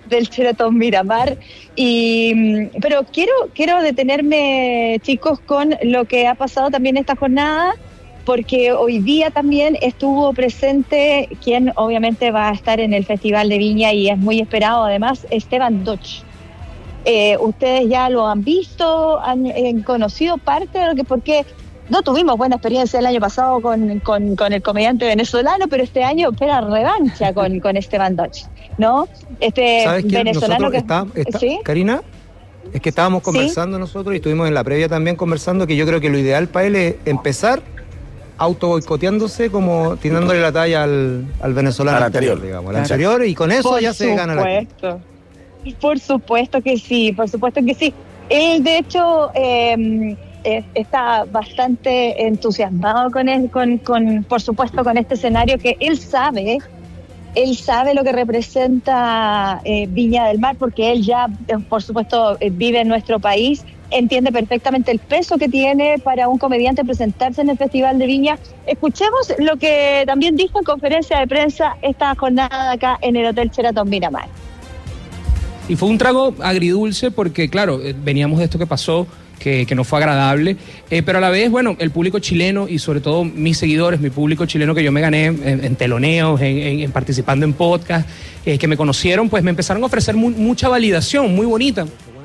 del Sheraton Miramar. Y, pero quiero, quiero detenerme, chicos, con lo que ha pasado también esta jornada, porque hoy día también estuvo presente quien obviamente va a estar en el Festival de Viña y es muy esperado, además, Esteban Doch. Eh, ustedes ya lo han visto, han, han conocido parte de lo que, porque no tuvimos buena experiencia el año pasado con, con, con el comediante venezolano, pero este año espera revancha con, con Esteban Doch, ¿no? Este ¿Sabes quién? venezolano Nosotros que está, está, ¿sí? Karina, es que estábamos conversando ¿Sí? nosotros y estuvimos en la previa también conversando que yo creo que lo ideal para él es empezar auto boicoteándose, como tirándole la talla al, al venezolano Al anterior, digamos, al claro. anterior, y con eso Por ya se gana la supuesto. Por supuesto que sí, por supuesto que sí. Él, de hecho, eh, eh, está bastante entusiasmado con, él, con, con, por supuesto, con este escenario que él sabe, él sabe lo que representa eh, Viña del Mar, porque él ya, eh, por supuesto, eh, vive en nuestro país, entiende perfectamente el peso que tiene para un comediante presentarse en el Festival de Viña. Escuchemos lo que también dijo en conferencia de prensa esta jornada acá en el Hotel Sheraton Miramar. Y fue un trago agridulce porque, claro, eh, veníamos de esto que pasó, que, que no fue agradable, eh, pero a la vez, bueno, el público chileno y sobre todo mis seguidores, mi público chileno que yo me gané en, en teloneos, en, en, en participando en podcast, eh, que me conocieron, pues me empezaron a ofrecer mu- mucha validación, muy bonita.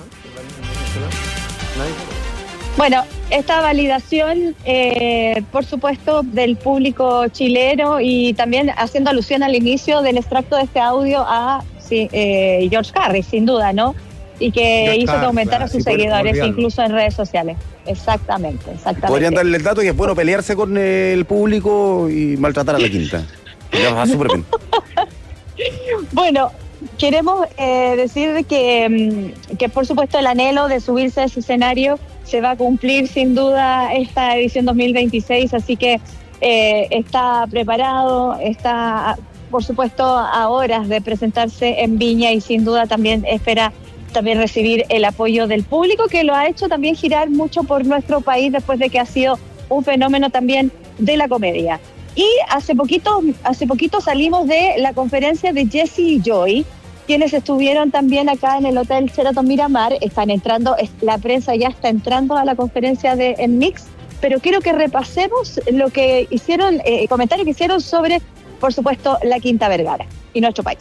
Bueno, esta validación, eh, por supuesto, del público chileno y también haciendo alusión al inicio del extracto de este audio a sí, eh, George Harris, sin duda, ¿no? Y que George hizo que Harris, aumentara claro, sus sí, por- seguidores, olvidarlo. incluso en redes sociales. Exactamente, exactamente. Podrían darle el dato que es bueno pelearse con el público y maltratar a la quinta. Ya va súper bien. Bueno, queremos eh, decir que, mm, que por supuesto el anhelo de subirse a ese escenario se va a cumplir sin duda esta edición dos mil veintiséis, así que eh, está preparado, está por supuesto a horas de presentarse en Viña y sin duda también espera también recibir el apoyo del público, que lo ha hecho también girar mucho por nuestro país después de que ha sido un fenómeno también de la comedia. Y hace poquito, hace poquito salimos de la conferencia de Jesse y Joy, quienes estuvieron también acá en el Hotel Sheraton Miramar. Están entrando, la prensa ya está entrando a la conferencia de en Mix, pero quiero que repasemos lo que hicieron, eh, comentarios que hicieron sobre, por supuesto, la Quinta Vergara y nuestro país.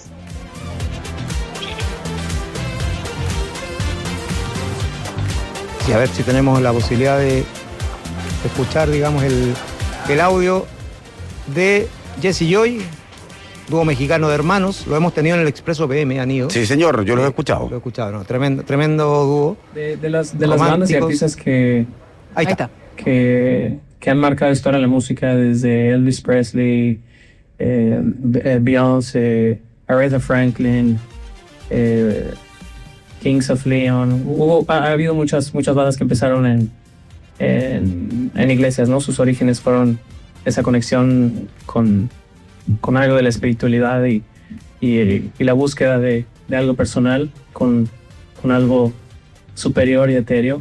Y a ver si tenemos la posibilidad de, de escuchar, digamos, el, el audio de Jesse Joy, dúo mexicano de hermanos. Lo hemos tenido en el Expreso P M, han ido. Sí, señor, yo lo he escuchado. Lo he escuchado, ¿no? Tremendo, tremendo dúo. De, de las, de las bandas y artistas que, Ahí está. que, que han marcado historia en la música, desde Elvis Presley, eh, B- Beyoncé, Aretha Franklin, eh, Kings of Leon. Hubo, ha, ha habido muchas, muchas bandas que empezaron en, en, en iglesias, ¿no? Sus orígenes fueron esa conexión con, con algo de la espiritualidad y, y, y la búsqueda de, de algo personal con, con algo superior y etéreo.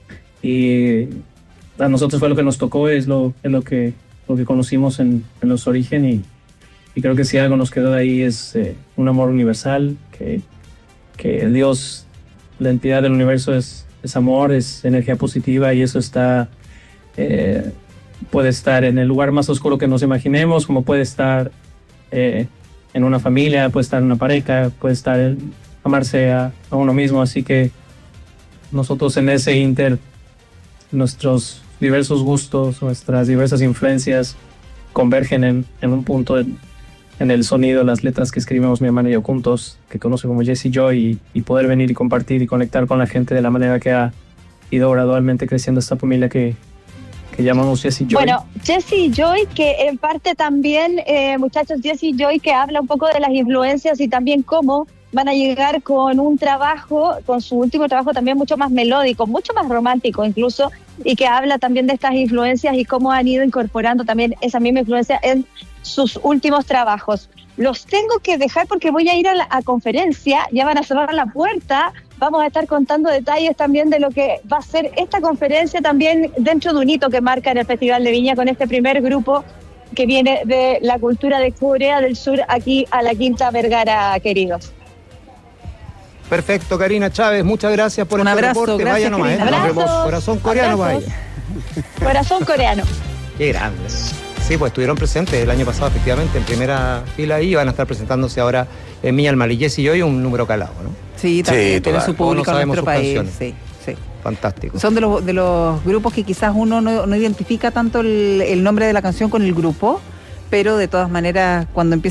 Y a nosotros fue lo que nos tocó, es lo, es lo, que, lo que conocimos en, en los orígenes, y, y creo que si algo nos quedó de ahí es eh, un amor universal, que, que Dios, la entidad del universo es, es amor, es energía positiva, y eso está... Eh, puede estar en el lugar más oscuro que nos imaginemos, como puede estar eh, en una familia, puede estar en una pareja, puede estar en amarse a, a uno mismo. Así que nosotros en ese inter, nuestros diversos gustos, nuestras diversas influencias convergen en, en un punto en, en el sonido, las letras que escribimos mi hermano y yo juntos, que conoce como Jesse Joy, y, y poder venir y compartir y conectar con la gente de la manera que ha ido gradualmente creciendo esta familia que que llamamos Jesse Joy. Bueno, Jesse Joy, que en parte también, eh, muchachos, Jesse Joy, que habla un poco de las influencias y también cómo van a llegar con un trabajo, con su último trabajo también mucho más melódico, mucho más romántico incluso, y que habla también de estas influencias y cómo han ido incorporando también esa misma influencia en sus últimos trabajos. Los tengo que dejar porque voy a ir a la a conferencia, ya van a cerrar la puerta, vamos a estar contando detalles también de lo que va a ser esta conferencia también dentro de un hito que marca en el Festival de Viña con este primer grupo que viene de la cultura de Corea del Sur aquí a la Quinta Vergara, queridos. Perfecto, Karina Chávez, muchas gracias por Un este abrazo, reporte. gracias, Vaya nomás, ¿eh? Karina. Nos vemos. Abrazos. Corazón coreano, Abrazos. vaya. Corazón coreano. Qué grande. Sí, pues estuvieron presentes el año pasado, efectivamente, en primera fila ahí, y van a estar presentándose ahora en Viña del Mar. Y Jessy y hoy un número calado, ¿no? Sí, también Sí, tiene total. su público Todos en sabemos nuestro sus país. canciones. Sí, sí. Fantástico. Son de los, de los grupos que quizás uno no, no identifica tanto el, el nombre de la canción con el grupo, pero de todas maneras, cuando empieza